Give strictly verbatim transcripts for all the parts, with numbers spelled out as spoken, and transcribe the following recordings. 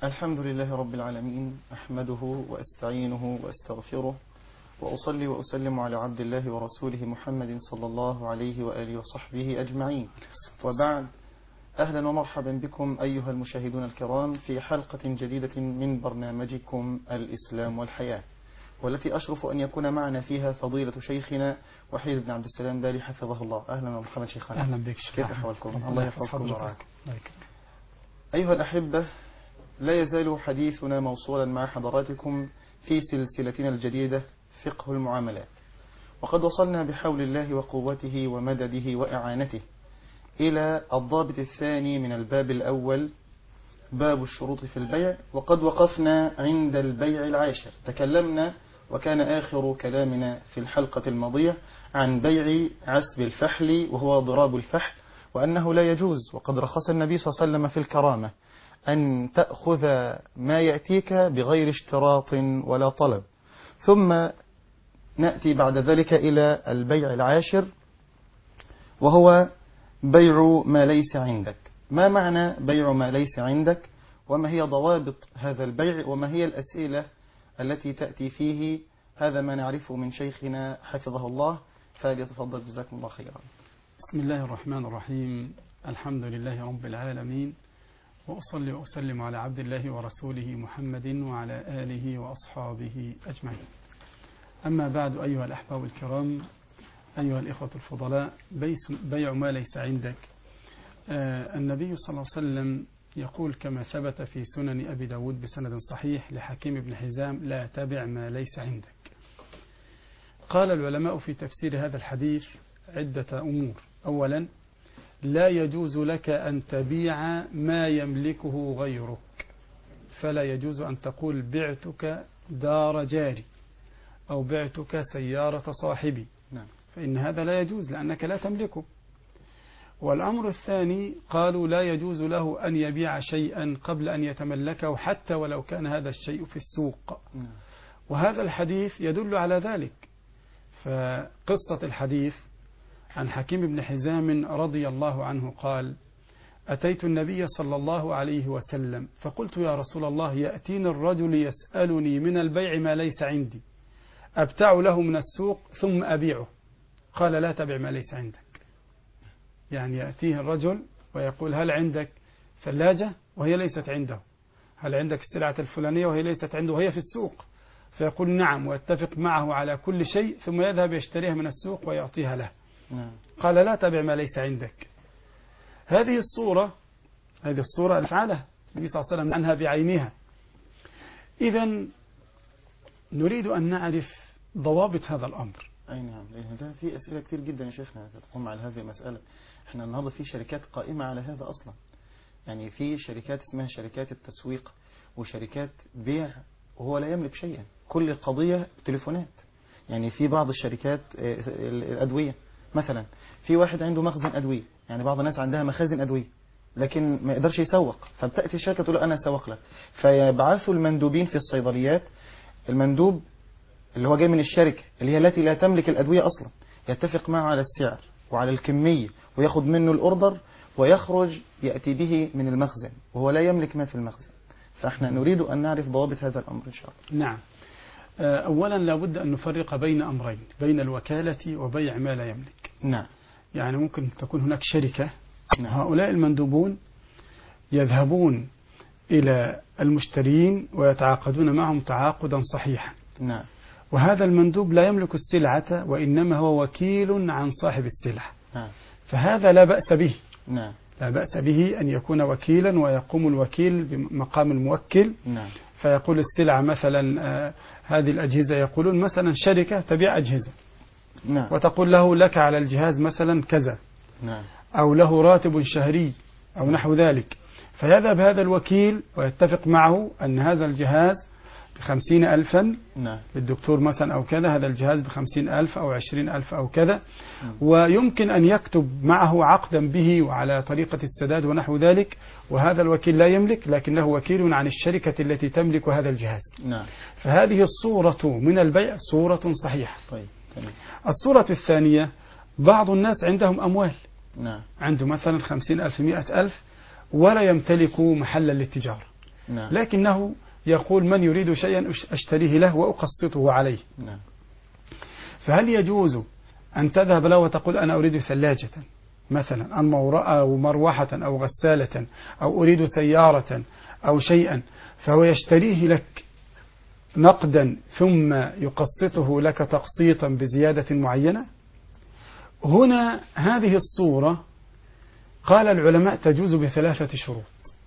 الحمد لله رب العالمين، أحمده وأستعينه وأستغفره، وأصلي وأسلم على عبد الله ورسوله محمد صلى الله عليه وآله وصحبه أجمعين. وبعد، أهلا ومرحبا بكم أيها المشاهدون الكرام في حلقة جديدة من برنامجكم الإسلام والحياة، والتي أشرف أن يكون معنا فيها فضيلة شيخنا وحيد بن عبد السلام بالي حفظه الله. أهلا ومرحبا شيخنا. أهلا بك شيخ. كيف أحوالكم؟ الله يحفظكم ورعاكم. الله. أيها الأحبة، لا يزال حديثنا موصولا مع حضراتكم في سلسلتنا الجديدة فقه المعاملات، وقد وصلنا بحول الله وقوته ومدده وإعانته إلى الضابط الثاني من الباب الأول، باب الشروط في البيع، وقد وقفنا عند البيع العاشر. تكلمنا وكان آخر كلامنا في الحلقة الماضية عن بيع عسب الفحل وهو ضراب الفحل، وأنه لا يجوز، وقد رخص النبي صلى الله عليه وسلم في الكرامة أن تأخذ ما يأتيك بغير اشتراط ولا طلب. ثم نأتي بعد ذلك إلى البيع العاشر وهو بيع ما ليس عندك. ما معنى بيع ما ليس عندك؟ وما هي ضوابط هذا البيع؟ وما هي الأسئلة التي تأتي فيه؟ هذا ما نعرفه من شيخنا حفظه الله، فليتفضل جزاكم الله خيرا. بسم الله الرحمن الرحيم. الحمد لله رب العالمين، وأصلي وأسلم على عبد الله ورسوله محمد وعلى آله وأصحابه أجمعين. أما بعد، أيها الأحباب الكرام، أيها الإخوة الفضلاء، بيع ما ليس عندك. آه النبي صلى الله عليه وسلم يقول كما ثبت في سنن أبي داود بسند صحيح لحكيم بن حزام: لا تبع ما ليس عندك. قال العلماء في تفسير هذا الحديث عدة أمور. أولا، لا يجوز لك أن تبيع ما يملكه غيرك، فلا يجوز أن تقول بعتك دار جاري أو بعتك سيارة صاحبي، فإن هذا لا يجوز لأنك لا تملكه. والأمر الثاني، قالوا لا يجوز له أن يبيع شيئا قبل أن يتملكه حتى ولو كان هذا الشيء في السوق، وهذا الحديث يدل على ذلك. فقصة الحديث عن حكيم بن حزام رضي الله عنه قال: أتيت النبي صلى الله عليه وسلم فقلت: يا رسول الله، يأتيني الرجل يسألني من البيع ما ليس عندي، أبتاع له من السوق ثم أبيعه. قال: لا تبع ما ليس عندك. يعني يأتيه الرجل ويقول: هل عندك ثلاجة؟ وهي ليست عنده. هل عندك السلعة الفلانية؟ وهي ليست عنده وهي في السوق. فيقول: نعم، ويتفق معه على كل شيء، ثم يذهب يشتريها من السوق ويعطيها له. قال: لا تبع ما ليس عندك. هذه الصورة هذه الصورة أفعلها النبي صلى الله عليه وسلم عنها بعينها. إذن نريد أن نعرف ضوابط هذا الأمر. أي نعم، لأن ده في أسئلة كتير جدا يا شيخنا تقوم على هذه المسألة. احنا النهاردة في شركات قائمة على هذا أصلا، يعني في شركات اسمها شركات التسويق وشركات بيع وهو لا يملك شيئا، كل قضية تليفونات. يعني في بعض الشركات الأدوية مثلا، في واحد عنده مخزن أدوية، يعني بعض الناس عندها مخازن أدوية لكن ما يقدرش يسوق، فبتأتي الشركة تقول له أنا أسوق لك، فيبعثوا المندوبين في الصيدليات. المندوب اللي هو جاي من الشركة اللي هي التي لا تملك الأدوية أصلا يتفق معه على السعر وعلى الكمية وياخد منه الأوردر ويخرج يأتي به من المخزن وهو لا يملك ما في المخزن. فإحنا نريد أن نعرف ضوابط هذا الأمر إن شاء الله. نعم. أولا لابد أن نفرق بين أمرين، بين الوكالة وبيع ما لا يملك. نعم. يعني ممكن تكون هناك شركة، نعم. هؤلاء المندوبون يذهبون إلى المشترين ويتعاقدون معهم تعاقدا صحيحا. نعم. وهذا المندوب لا يملك السلعة وإنما هو وكيل عن صاحب السلعة. نعم. فهذا لا بأس به. نعم. لا بأس به أن يكون وكيلا ويقوم الوكيل بمقام الموكل. نعم. فيقول السلعة مثلا آه هذه الأجهزة، يقولون مثلا شركة تبيع أجهزة. نعم. وتقول له لك على الجهاز مثلا كذا. نعم. أو له راتب شهري أو نحو ذلك، فيذهب هذا الوكيل ويتفق معه أن هذا الجهاز بخمسين ألفا. نعم. للدكتور مثلا أو كذا، هذا الجهاز بخمسين ألف أو عشرين ألف أو كذا. ويمكن أن يكتب معه عقدا به وعلى طريقة السداد ونحو ذلك، وهذا الوكيل لا يملك لكنه وكيل عن الشركة التي تملك هذا الجهاز. نعم. فهذه الصورة من البيع صورة صحيحة. طيب. تمام. الصورة الثانية، بعض الناس عندهم أموال. نعم. عنده مثلا خمسين ألف مئة ألف ولا يمتلك محلا للتجارة، نعم. لكنه يقول من يريد شيئا أشتريه له وأقسطه عليه. نعم. فهل يجوز أن تذهب له وتقول أنا أريد ثلاجة مثلا أو مروحة أو غسالة أو أريد سيارة أو شيئا، فهو يشتريه لك نقدا ثم يقسطه لك تقسيطا بزيادة معينة؟ هنا هذه الصورة قال العلماء تجوز بثلاثة شروط.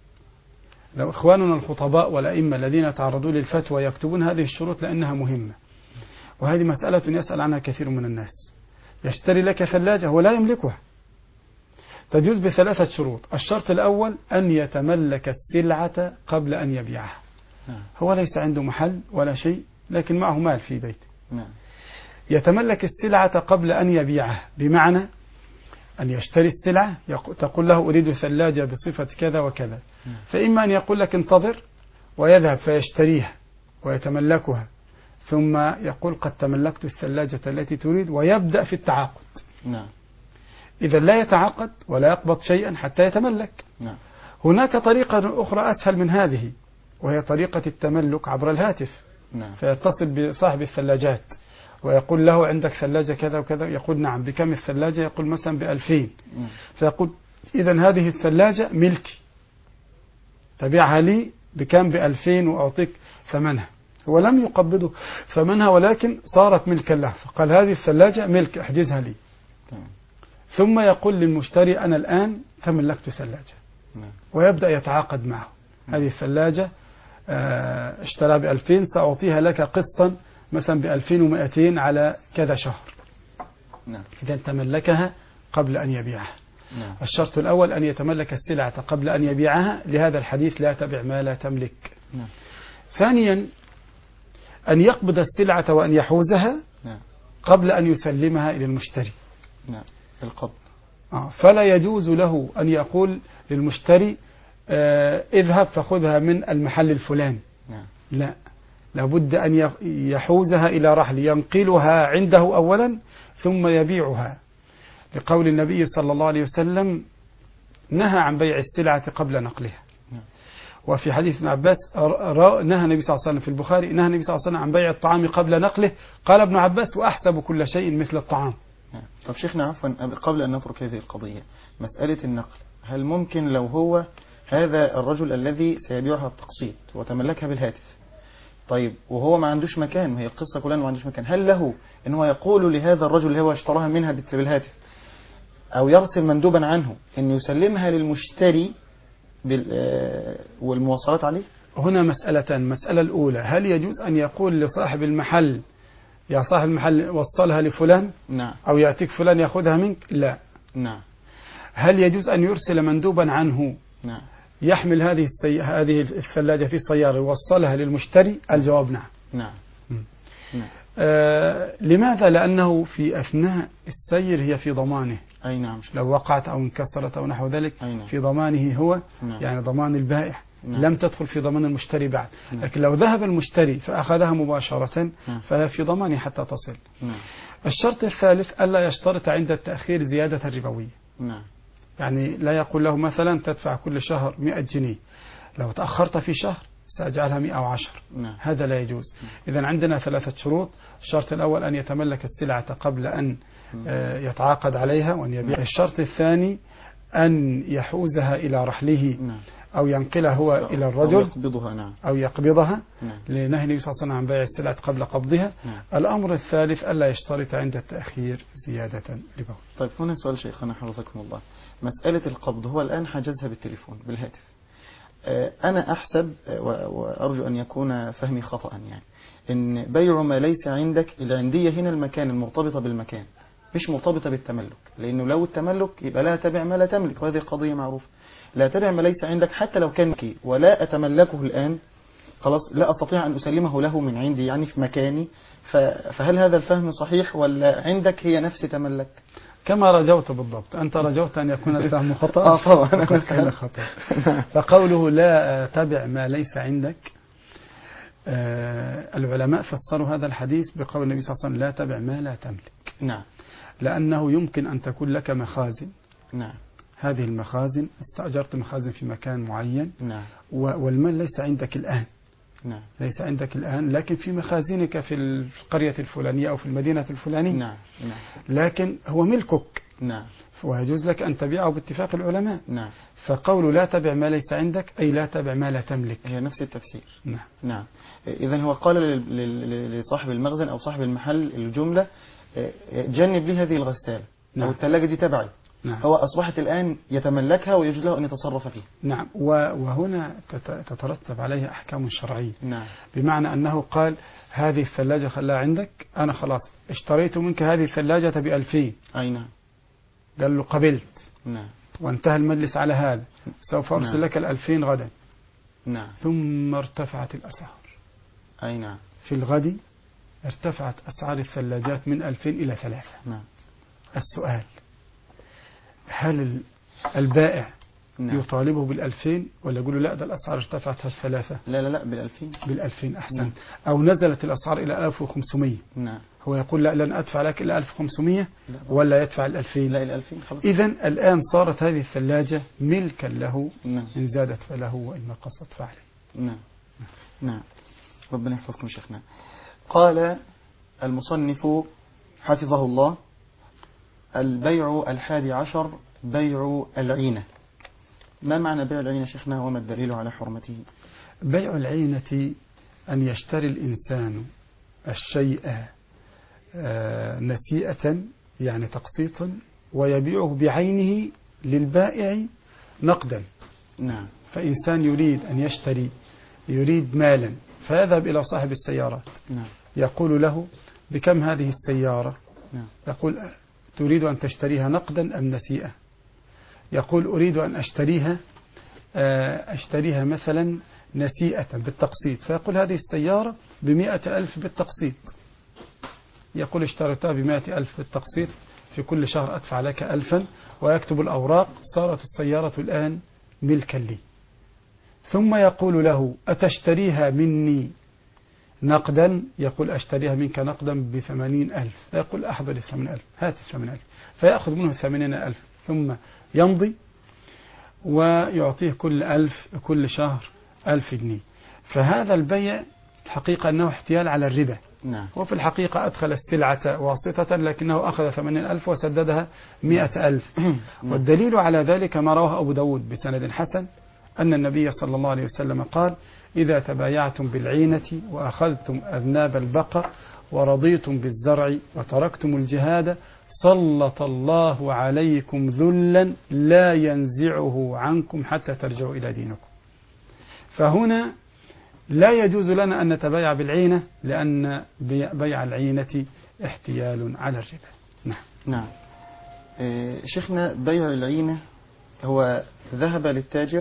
لو إخواننا الخطباء والأئمة الذين تعرضوا للفتوى يكتبون هذه الشروط لأنها مهمة، وهذه مسألة يسأل عنها كثير من الناس. يشتري لك ثلاجة هو لا يملكها، تجوز بثلاثة شروط. الشرط الأول أن يتملك السلعة قبل أن يبيعها. هو ليس عنده محل ولا شيء لكن معه مال في بيته، يتملك السلعة قبل أن يبيعها، بمعنى أن يشتري السلعة تقول له أريد ثلاجة بصفة كذا وكذا، فإما أن يقول لك انتظر ويذهب فيشتريها ويتملكها، ثم يقول قد تملكت الثلاجة التي تريد ويبدأ في التعاقد. نعم. إذا لا يتعاقد ولا يقبض شيئا حتى يتملك. نعم. هناك طريقة أخرى أسهل من هذه، وهي طريقة التملك عبر الهاتف. نعم. فيتصل بصاحب الثلاجات ويقول له عندك ثلاجة كذا وكذا، يقول نعم، بكم الثلاجة؟ يقول مثلا بألفين. فيقول إذن هذه الثلاجة ملكي، تبيعها لي بكم؟ بألفين، وأعطيك ثمنها. هو لم يقبضه ثمنها ولكن صارت ملكا له، فقال هذه الثلاجة ملك احجزها لي. ثم يقول للمشتري أنا الآن تملكت ثلاجة، ويبدأ يتعاقد معه. هذه الثلاجة اشترى بألفين، سأعطيها لك قسطا مثلا بألفين ومائتين على كذا شهر. نعم. إذا تملكها قبل أن يبيعها. نعم. الشرط الأول أن يتملك السلعة قبل أن يبيعها، لهذا الحديث لا تبع ما لا تملك. نعم. ثانيا أن يقبض السلعة وأن يحوزها نعم. قبل أن يسلمها إلى المشتري. نعم. القبض. آه. فلا يجوز له أن يقول للمشتري آه اذهب فخذها من المحل الفلاني. نعم. لا، لابد أن يحوزها إلى رحل ينقلها عنده أولا ثم يبيعها، لقول النبي صلى الله عليه وسلم نهى عن بيع السلعة قبل نقلها. نعم. وفي حديث ابن عباس نهى النبي صلى الله عليه وسلم في البخاري نهى النبي صلى الله عليه وسلم عن بيع الطعام قبل نقله، قال ابن عباس وأحسب كل شيء مثل الطعام. نعم. طب شيخنا عفوا، قبل أن نترك هذه القضية، مسألة النقل، هل ممكن لو هو هذا الرجل الذي سيبيعها التقسيط وتملكها بالهاتف، طيب وهو ما عندوش مكان، وهي القصة كلها ما عندوش مكان، هل له ان هو يقول لهذا الرجل اللي هو اشتراها منها بالهاتف او يرسل مندوبا عنه ان يسلمها للمشتري والمواصلات عليه؟ هنا مسألتان. المسألة الأولى، هل يجوز أن يقول لصاحب المحل يا صاحب المحل وصلها لفلان؟ نعم. أو يأتيك فلان يأخذها منك؟ لا. نعم. هل يجوز أن يرسل مندوبا عنه نعم. يحمل هذه السي... هذه الثلاجة في سيارة ووصلها للمشتري؟ الجواب نعم. نعم. نعم. آه لماذا؟ لأنه في أثناء السير هي في ضمانه. أي نعم. لو وقعت أو انكسرت أو نحو ذلك نعم. في ضمانه هو. نعم. يعني ضمان البائع. نعم. لم تدخل في ضمان المشتري بعد. نعم. لكن لو ذهب المشتري فأخذها مباشرة نعم. فهي في ضمانه حتى تصل. نعم. الشرط الثالث ألا يشترط عند التأخير زيادة ربوية. نعم. يعني لا يقول له مثلا تدفع كل شهر مئة جنيه، لو تأخرت في شهر سأجعلها مئة وعشرة. نعم. هذا لا يجوز. إذن عندنا ثلاثة شروط. الشرط الأول أن يتملك السلعة قبل أن يتعاقد عليها وأن يبيع. الشرط الثاني أن يحوزها إلى رحله. نعم. أو ينقلها هو إلى الرجل أو يقبضها. نعم. أو يقبضها. نعم. لنهي النبي صلى الله عليه وسلم عن بيع السلعة قبل قبضها. نعم. الأمر الثالث ألا يشترط عند التأخير زيادة ربوية. طيب هنا سؤال شيخنا حفظكم الله، مسألة القبض، هو الآن حجزها بالتليفون بالهاتف، أنا أحسب وأرجو أن يكون فهمي خطأ، يعني إن بيع ما ليس عندك، العندية هنا المكان، المرتبطة بالمكان مش مرتبطة بالتملك، لأنه لو التملك يبقى لا تبع ما لا تملك، وهذه قضية معروفة. لا تبع ما ليس عندك حتى لو كان كي ولا أتملكه الآن، خلاص لا أستطيع أن أسلمه له من عندي يعني في مكاني، فهل هذا الفهم صحيح ولا عندك هي نفس تملك؟ كما رجوت بالضبط. أنت رجوت أن يكون الفهم خطأ. آه طبعا كان خطأ. فقوله لا تبع ما ليس عندك، آه العلماء فسروا هذا الحديث بقول النبي صلى الله عليه وسلم لا تبع ما لا تملك. نعم. لأنه يمكن أن تكون لك مخازن. نعم. هذه المخازن، استأجرت مخازن في مكان معين، نعم. والمال ليس عندك الآن، نعم. ليس عندك الآن، لكن في مخازنك في القرية الفلانية أو في المدينة الفلانية. نعم. نعم. لكن هو ملكك. نعم. ويجوز لك أن تبيعه باتفاق العلماء. نعم. فقول لا تبع ما ليس عندك أي لا تبع ما لا تملك. هي نفس التفسير. نعم. نعم. إذن هو قال لصاحب المخزن أو صاحب المحل الجملة جنب لي هذه الغسالة. نعم. أو الثلاجة دي تبعي. نعم. هو أصبحت الآن يتملكها ويجوز له أن يتصرف فيها. نعم. وهنا تترتب عليها أحكام شرعية. نعم. بمعنى أنه قال هذه الثلاجة خلاها عندك، أنا خلاص اشتريت منك هذه الثلاجة بألفين. أي نعم. قال له قبلت. نعم. وانتهى المجلس على هذا، سوف أرسل نعم. لك الألفين غدا. نعم. ثم ارتفعت الأسعار. أي نعم. في الغد ارتفعت أسعار الثلاجات من ألفين إلى ثلاثة. نعم. السؤال، هل البائع نعم. يطالبه بالألفين ولا يقول له لا ده الأسعار ارتفعت هالثلاثة؟ لا لا لا بالألفين. بالألفين أحسن. نعم. أو نزلت الأسعار إلى ألف وخمسمية. نعم. هو يقول لا لن أدفع لك إلى ألف وخمسمية ولا يدفع الألفين؟ لا الألفين خلاص. إذن الآن صارت هذه الثلاجة ملكا له. نعم. إن زادت فله وإن نقصت فعليه. نعم. نعم. ربنا يحفظكم شيخنا. قال المصنف حفظه الله: البيع الحادي عشر بيع العينة. ما معنى بيع العينة شيخنا وما الدليل على حرمته؟ بيع العينة أن يشتري الإنسان الشيء نسيئة يعني تقسيطا ويبيعه بعينه للبائع نقدا. نعم. فإنسان يريد أن يشتري، يريد مالا، فيذهب إلى صاحب السيارات. نعم. يقول له بكم هذه السيارة؟ نعم. يقول تريد أن تشتريها نقدا أم نسيئة؟ يقول أريد أن أشتريها أشتريها مثلا نسيئة بالتقسيط، فيقول هذه السيارة بمئة ألف بالتقسيط. يقول اشتريتها بمئة ألف بالتقسيط، في كل شهر أدفع لك ألفا، ويكتب الأوراق، صارت السيارة الآن ملكا لي. ثم يقول له أتشتريها مني نقدا؟ يقول أشتريها منك نقدا بثمانين ألف. يقول أحضر الثمانين ألف، هات الثمانين ألف، فيأخذ منه الثمانين ألف، ثم يمضي ويعطيه كل ألف كل شهر ألف جنيه. فهذا البيع حقيقة أنه احتيال على الربا. نعم. وفي الحقيقة أدخل السلعة واسطة، لكنه أخذ ثمانين ألف وسددها مئة ألف. والدليل على ذلك ما رواه أبو داود بسند حسن أن النبي صلى الله عليه وسلم قال: إذا تبايعتم بالعينة وأخذتم أذناب البقر ورضيتم بالزرع وتركتم الجهاد سلط الله عليكم ذلا لا ينزعه عنكم حتى ترجعوا إلى دينكم. فهنا لا يجوز لنا أن نتبايع بالعينة، لأن بيع العينة احتيال على الربا. نعم. نعم. إيه شيخنا، بيع العينة هو ذهب للتاجر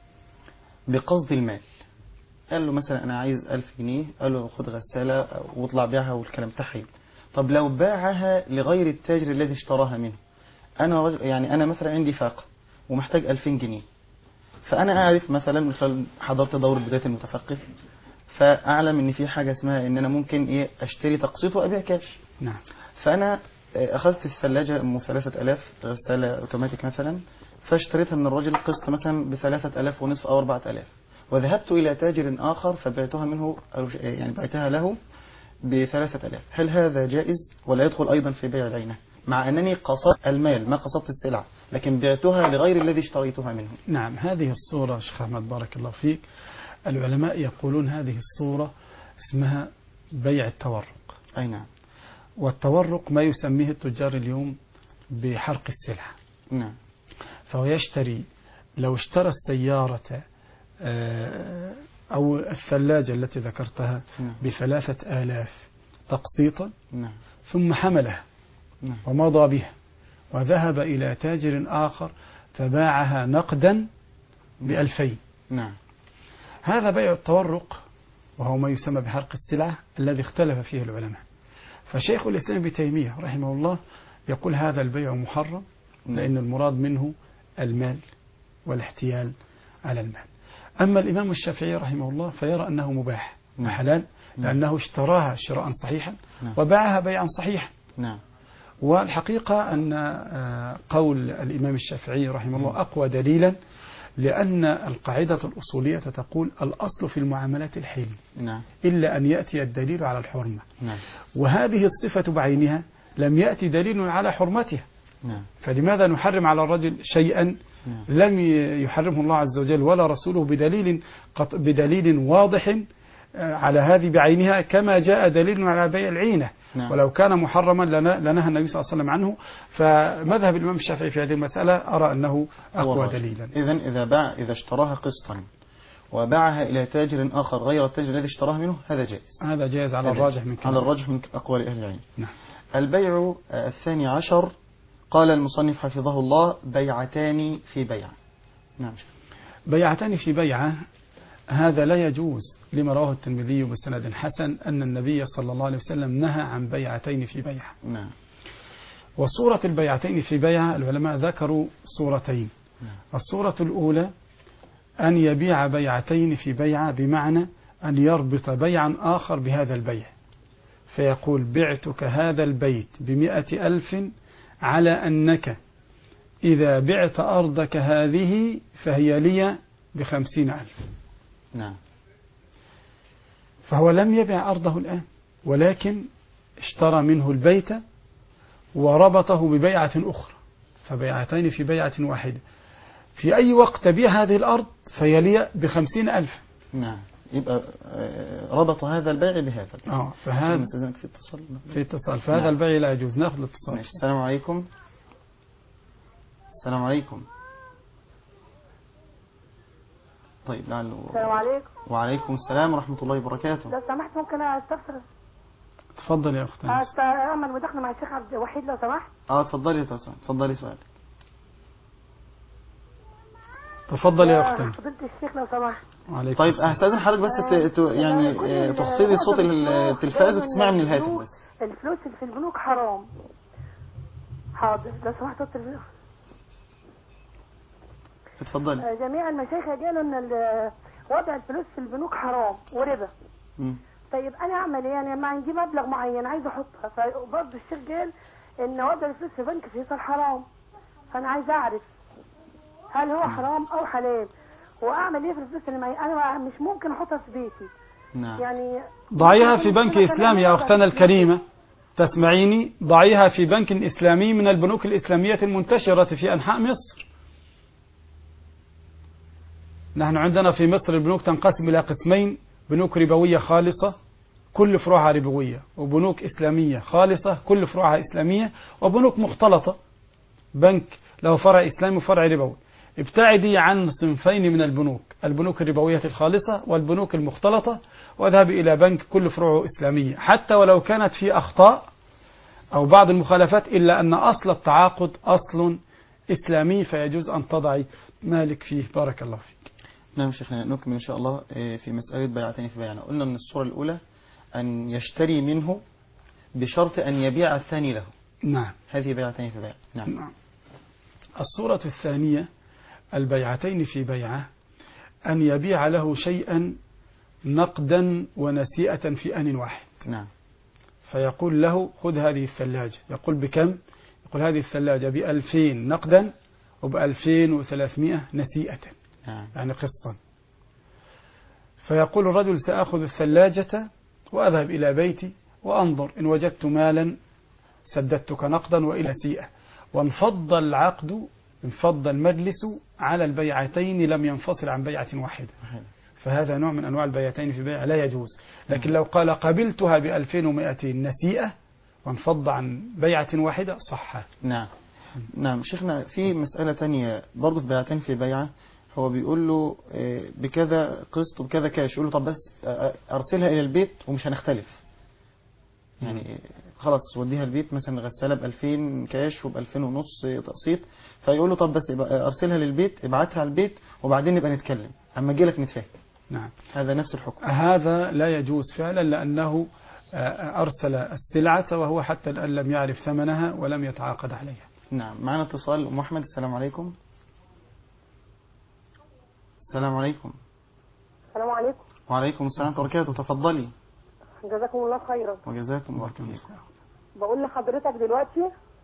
بقصد المال، قال له مثلا أنا عايز ألف جنيه، قال له خد غسالة واطلع بيعها والكلام تحيل. طب لو باعها لغير التاجر الذي اشتراها منه، أنا رجل يعني أنا مثلا عندي فاقة ومحتاج ألفين جنيه، فأنا أعرف مثلا من خلال حضرت دورة بداية المتثقف، فأعلم إن في حاجة اسمها إن أنا ممكن إيه أشتري تقسيط وأبيع كاش. نعم. فأنا أخذت الثلاجة أم ثلاثة ألاف غسالة أوتوماتيك مثلا، فاشتريتها من الرجل قسط مثلا بثلاثة ألاف ونصف أو أربعة ألاف، وذهبت إلى تاجر آخر فبعتها منه يعني بعتها له بثلاثة ألاف. هل هذا جائز ولا يدخل أيضا في بيع العينة، مع أنني قصدت المال ما قصدت السلعة، لكن بعتها لغير الذي اشتريتها منه؟ نعم. هذه الصورة شيخ أحمد بارك الله فيك، العلماء يقولون هذه الصورة اسمها بيع التورق. أي نعم. والتورق ما يسميه التجار اليوم بحرق السلعة. نعم. فهو يشتري، لو اشترى السيارة أو الثلاجة التي ذكرتها نعم. بثلاثة آلاف تقسيطا، نعم. ثم حملها نعم. ومضى بها وذهب إلى تاجر آخر فباعها نقدا بألفين. نعم. هذا بيع التورق، وهو ما يسمى بحرق السلعة الذي اختلف فيه العلماء. فشيخ الإسلام ابن تيمية رحمه الله يقول هذا البيع محرم، لأن المراد منه المال والاحتيال على المال. أما الإمام الشافعي رحمه الله فيرى أنه مباح وحلال، لأنه اشتراها شراء صحيحا وباعها بيعا صحيحا. نعم. والحقيقة أن قول الإمام الشافعي رحمه الله أقوى دليلا، لأن القاعدة الأصولية تقول الأصل في المعاملات الحل، نعم. إلا أن يأتي الدليل على الحرمة. نعم. وهذه الصفة بعينها لم يأتي دليل على حرمتها. نعم. فلماذا نحرم على الرجل شيئا نعم. لم يحرمه الله عز وجل ولا رسوله بدليل بدليل واضح على هذه بعينها، كما جاء دليل على بيع العينة. نعم. ولو كان محرما لنهى النبي صلى الله عليه وسلم عنه. فمذهب الإمام الشافعي في هذه المسألة أرى أنه أقوى دليلا. إذن إذا باع إذا اشتراها قسطا وباعها إلى تاجر آخر غير التاجر الذي اشتراها منه، هذا جائز. هذا جائز على الراجح من على الراجح من أقوال أهل العلم. نعم. البيع الثاني عشر، قال المصنف حفظه الله: بيعتان في بيع. نعم. بيعتان في بيعة، هذا لا يجوز، لما رواه الترمذي بسند حسن أن النبي صلى الله عليه وسلم نهى عن بيعتين في بيعة. نعم. وصورة البيعتين في بيعة العلماء ذكروا صورتين. نعم. الصورة الأولى أن يبيع بيعتين في بيعة، بمعنى أن يربط بيعا آخر بهذا البيع، فيقول: بعتك هذا البيت بمئة ألف على أنك إذا بعت أرضك هذه فهي لي بخمسين ألف. نعم. فهو لم يبع أرضه الآن، ولكن اشترى منه البيت وربطه ببيعة أخرى، فبيعتين في بيعة واحدة. في أي وقت تبيع هذه الأرض فهي لي بخمسين ألف. نعم. يبقى ربط هذا البيع بهذا. اه فهذا في اتصال في اتصال فهذا نعم. البيع لا يجوز. ناخذ الاتصال. السلام عليكم. السلام عليكم. طيب لعله. السلام عليكم. وعليكم السلام ورحمة الله وبركاته. لو سمحت ممكن استفسر؟ تفضل يا أختي. أعمل مداخلة مع الشيخ عبد الوحيد لو سمحت. اه تفضلي تفضلي سؤالك. تفضل يا أختي. فضيلة الشيخ لو سمحت. طيب هستأذن حضرتك بس ت... يعني تخفضي صوت التلفاز وتسمعي من الهاتف بس. الفلوس اللي في البنوك حرام. حاضر لو سمحت التلفزيون. اتفضلي. جميع المشايخ قالوا ان وضع الفلوس في البنوك حرام وربا. م. طيب انا اعمل ايه؟ يعني ما عندي مبلغ معين عايز احطها، فبرضه الشيخ قال ان وضع الفلوس في بنك فيصل حرام، فانا عايز اعرف هل هو حرام او حلال، واعمل ايه في الفلوس اللي معي؟ انا مش ممكن احطها في بيتي. نعم. يعني ضعيها في بنك اسلامي يا اختنا الكريمه، تسمعيني؟ ضعيها في بنك اسلامي من البنوك الاسلاميه المنتشره في انحاء مصر. نحن عندنا في مصر البنوك تنقسم إلى قسمين: بنوك ربوية خالصة كل فروعها ربوية، وبنوك إسلامية خالصة كل فروعها إسلامية، وبنوك مختلطة، بنك له فرع إسلامي وفرع ربوي. ابتعدي عن صنفين من البنوك: البنوك الربوية الخالصة والبنوك المختلطة، واذهبي إلى بنك كل فروعه إسلامية، حتى ولو كانت في أخطاء أو بعض المخالفات، إلا أن أصل التعاقد أصل إسلامي، فيجوز أن تضعي مالك فيه. بارك الله فيك. نعم شيخنا، نكمل إن شاء الله في مسألة بيعتين في بيعنا. قلنا أن الصورة الأولى أن يشتري منه بشرط أن يبيع الثاني له. نعم. هذه بيعتين في بيع. نعم. نعم. الصورة الثانية البيعتين في بيعة أن يبيع له شيئا نقدا ونسيئة في آن واحد. نعم. فيقول له: خذ هذه الثلاجة. يقول: بكم؟ يقول: هذه الثلاجة بألفين نقدا وبألفين وثلاثمائة نسيئة. نعم. يعني قسطا. فيقول الرجل: سأخذ الثلاجة وأذهب إلى بيتي وأنظر، إن وجدت مالا سددتك نقدا وإلى نسيئة. وانفض العقد، انفض المجلس على البيعتين، لم ينفصل عن بيعة واحدة. فهذا نوع من أنواع البيعتين في بيع لا يجوز. لكن لو قال: قبلتها بألفين ومائتين نسيئة وانفض عن بيعة واحدة صح. نعم. نعم شيخنا، في مسألة تانية برضو في بيعتين في بيعة. هو بيقول له بكذا قسط وبكذا كاش، يقول له: طب بس أرسلها إلى البيت ومش هنختلف، يعني خلاص وديها البيت، مثلا غسالة بألفين كاش وبألفين ونص تقسيط. فيقول له: طب بس أرسلها للبيت، ابعتها على البيت وبعدين نبقى نتكلم أما أجي لك نتفاهم. نعم. هذا نفس الحكم. هذا لا يجوز فعلا، لأنه أرسل السلعة وهو حتى الآن لم يعرف ثمنها ولم يتعاقد عليها. نعم. معنا اتصال أم أحمد. السلام عليكم. السلام عليكم. السلام عليكم. وعليكم السلام ورحمة الله وبركاته. تفضلي. جزاكم الله خيرا. وجزاكم الله خيرا. بقول لحضرتك دلوقتي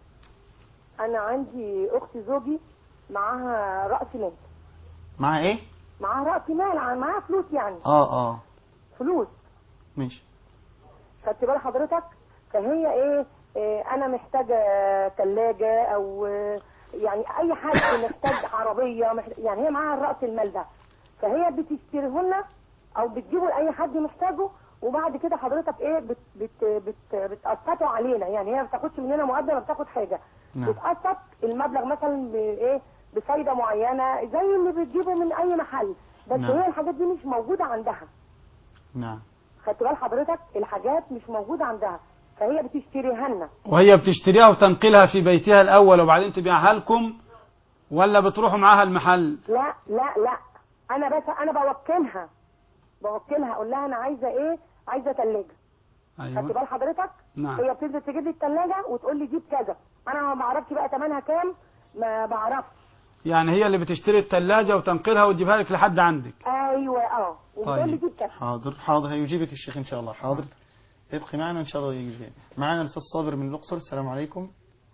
انا عندي اخت زوجي معاها راس مال. معاها ايه؟ معاها راس مال، معاها فلوس يعني. اه اه فلوس. ماشي. خدت بال حضرتك؟ فهي ايه, إيه انا محتاجه ثلاجه او يعني اي حد محتاج عربيه محتاج يعني هي معاها راس المال ده، فهي بتشتريه لنا او بتجيبه لاي حد محتاجه، وبعد كده حضرتك ايه بت بت بت بتقسطه علينا. يعني هي ما بتاخدش مننا مقدم، ما بتاخد حاجه. نعم. بتقسط المبلغ مثلا بايه بفايده معينه زي اللي بتجيبه من اي محل، بس نعم. هي الحاجات دي مش موجوده عندها. نعم. خدت بال حضرتك؟ الحاجات مش موجوده عندها، فهي بتشتريها لنا. وهي بتشتريها وتنقلها في بيتها الأول وبعدين تبيعها لكم، ولا بتروحوا معاها المحل؟ لا لا لا، انا بس انا بوكلها بوكلها اقول لها انا عايزه ايه، عايزه ثلاجه. أيوة. خدت بال حضرتك؟ نعم. هي بتنزل تجيب لي الثلاجه وتقول لي جيب كذا، انا ما بعرفش بقى ثمنها كام، ما بعرفش. يعني هي اللي بتشتري الثلاجة وتنقلها وتجيبها لك لحد عندك. ايوه اه، وبتقول لي طيب. جيب كذا. حاضر حاضر هيجيبك الشيخ ان شاء الله. حاضر ابقي معنا ان شاء الله يجيبك. معنا الاستاذ صابر من الاقصر. السلام عليكم.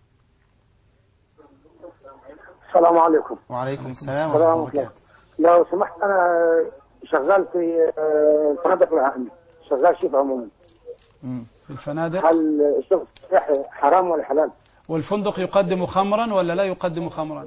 السلام عليكم. وعليكم السلام ورحمه الله وبركاته. لو سمحت انا شغال في الفنادق العائمة، شغال شيف عموما. امم في الفنادق. هل الشغل صحي حرام ولا حلال؟ والفندق يقدم خمرا ولا لا يقدم خمرا؟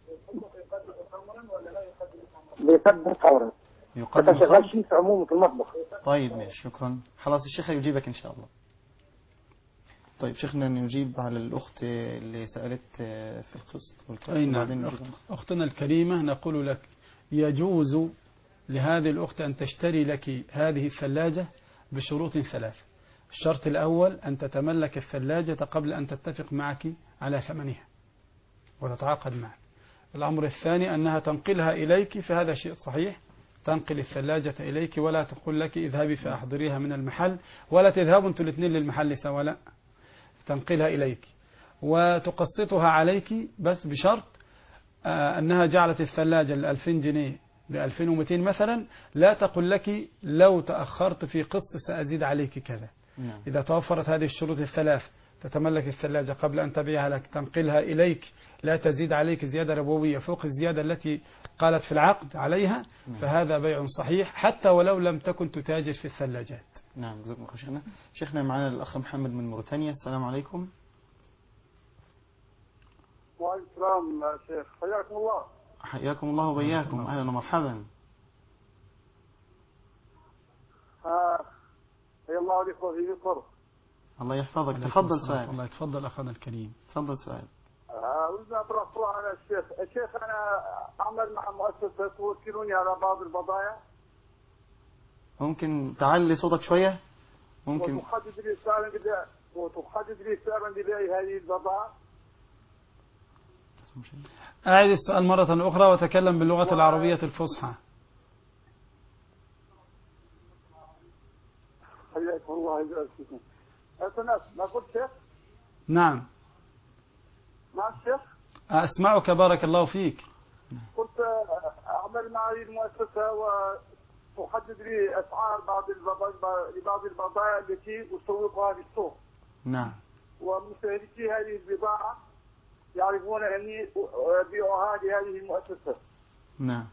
بيقدم خمرا. يقدم انا شغال خمر. شيف عموما في المطبخ. طيب ماشي شكرا. خلاص الشيخ هيجيبك ان شاء الله. طيب شيخنا نجيب على الأخت اللي سألت في القسط والكشف. أي نعم. أختنا الكريمة نقول لك يجوز لهذه الأخت أن تشتري لك هذه الثلاجة بشروط ثلاث. الشرط الأول أن تتملك الثلاجة قبل أن تتفق معك على ثمنها وتتعاقد معك. الأمر الثاني أنها تنقلها إليك، فهذا شيء صحيح، تنقل الثلاجة إليك ولا تقول لك اذهبي فأحضريها من المحل، ولا تذهبوا أنتوا الاثنين للمحل سوا، لا، تنقلها إليك وتقسطها عليك، بس بشرط أنها جعلت الثلاجة لألفين جنيه بألفين ومئتين مثلا، لا تقول لك لو تأخرت في قسط سأزيد عليك كذا. نعم. إذا توفرت هذه الشروط الثلاث، تتملك الثلاجة قبل أن تبيعها لك، تنقلها إليك، لا تزيد عليك زيادة ربوية فوق الزيادة التي قالت في العقد عليها، فهذا بيع صحيح حتى ولو لم تكن تتاجر في الثلاجات. نعم جزاكم الله شيخنا. شيخنا معنا الأخ محمد من موريتانيا. السلام عليكم. وعليكم السلام يا شيخ، حياكم الله. حياكم الله وبياكم، أهلا ومرحبا. آه. حيا الله الإخوة في مصر. الله يحفظك. تفضل سؤال. الله يتفضل أخنا الكريم. تفضل سؤال. ودنا أطرح سؤال على الشيخ. الشيخ أنا أعمل مع مؤسسة توكلوني على بعض البضائع. ممكن تعلي صوتك شوية؟ ممكن. وتحدد لي سعرا لبيع وتحدد لي سعرا لبيع هذه البضائع. أعيد السؤال مرة أخرى وتكلم باللغة العربية الفصحى. حياكم الله يجزاك فيكم. أتناس ما قلت شيخ؟ نعم. مع الشيخ؟ أسمعك بارك الله فيك. قلت أعمل مع هذه المؤسسة وتحدد لي أسعار بعض البضائع لبعض البضائع التي أسوقها للسوق. نعم. ومستهلكي هذه البضاعة يعرفون أني أبيعها لهذه المؤسسة. نعم.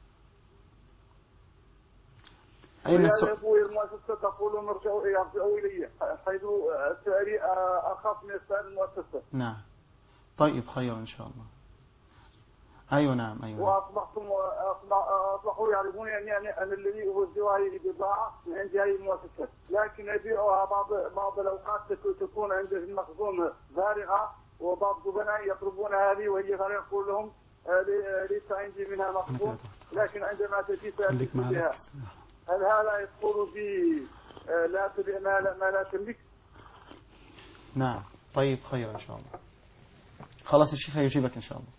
أين السؤال؟ المؤسسة تقول لهم ارجعوا يرجعوا إلي حيث سعري أخف من سعر المؤسسة. نعم. طيب خير إن شاء الله. أيوة نعم أيوة. وأصبحتم أصبحوا يعرفون أني أنا أنا الذي أوزع هذه البضاعة من عند هذه المؤسسة، لكن أبيعها بعض بعض الأوقات تكون عند المخزون فارغة، وبعض الزبناء يطلبون هذه وهي فارغة، يقول لهم ليس عندي منها مخزون، لكن عندما تجي تأتي بها. هل هذا يدخل في لا تبيع ما لا تملك؟ نعم. طيب خير إن شاء الله. خلاص الشيخ هيجيبك إن شاء الله.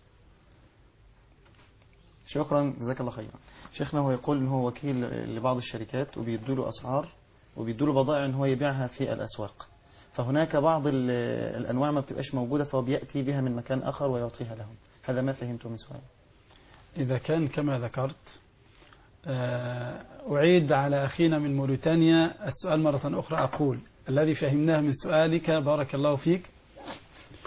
شكرا جزاك الله خيرا. شيخنا هو يقول إن هو وكيل لبعض الشركات وبيدوا له أسعار وبيدوا له بضائع إن هو يبيعها في الأسواق، فهناك بعض الأنواع ما بتبقاش موجودة فهو بيأتي بها من مكان آخر ويعطيها لهم. هذا ما فهمته من سؤال. إذا كان كما ذكرت، أعيد على أخينا من موريتانيا السؤال مرة أخرى. أقول الذي فهمناه من سؤالك بارك الله فيك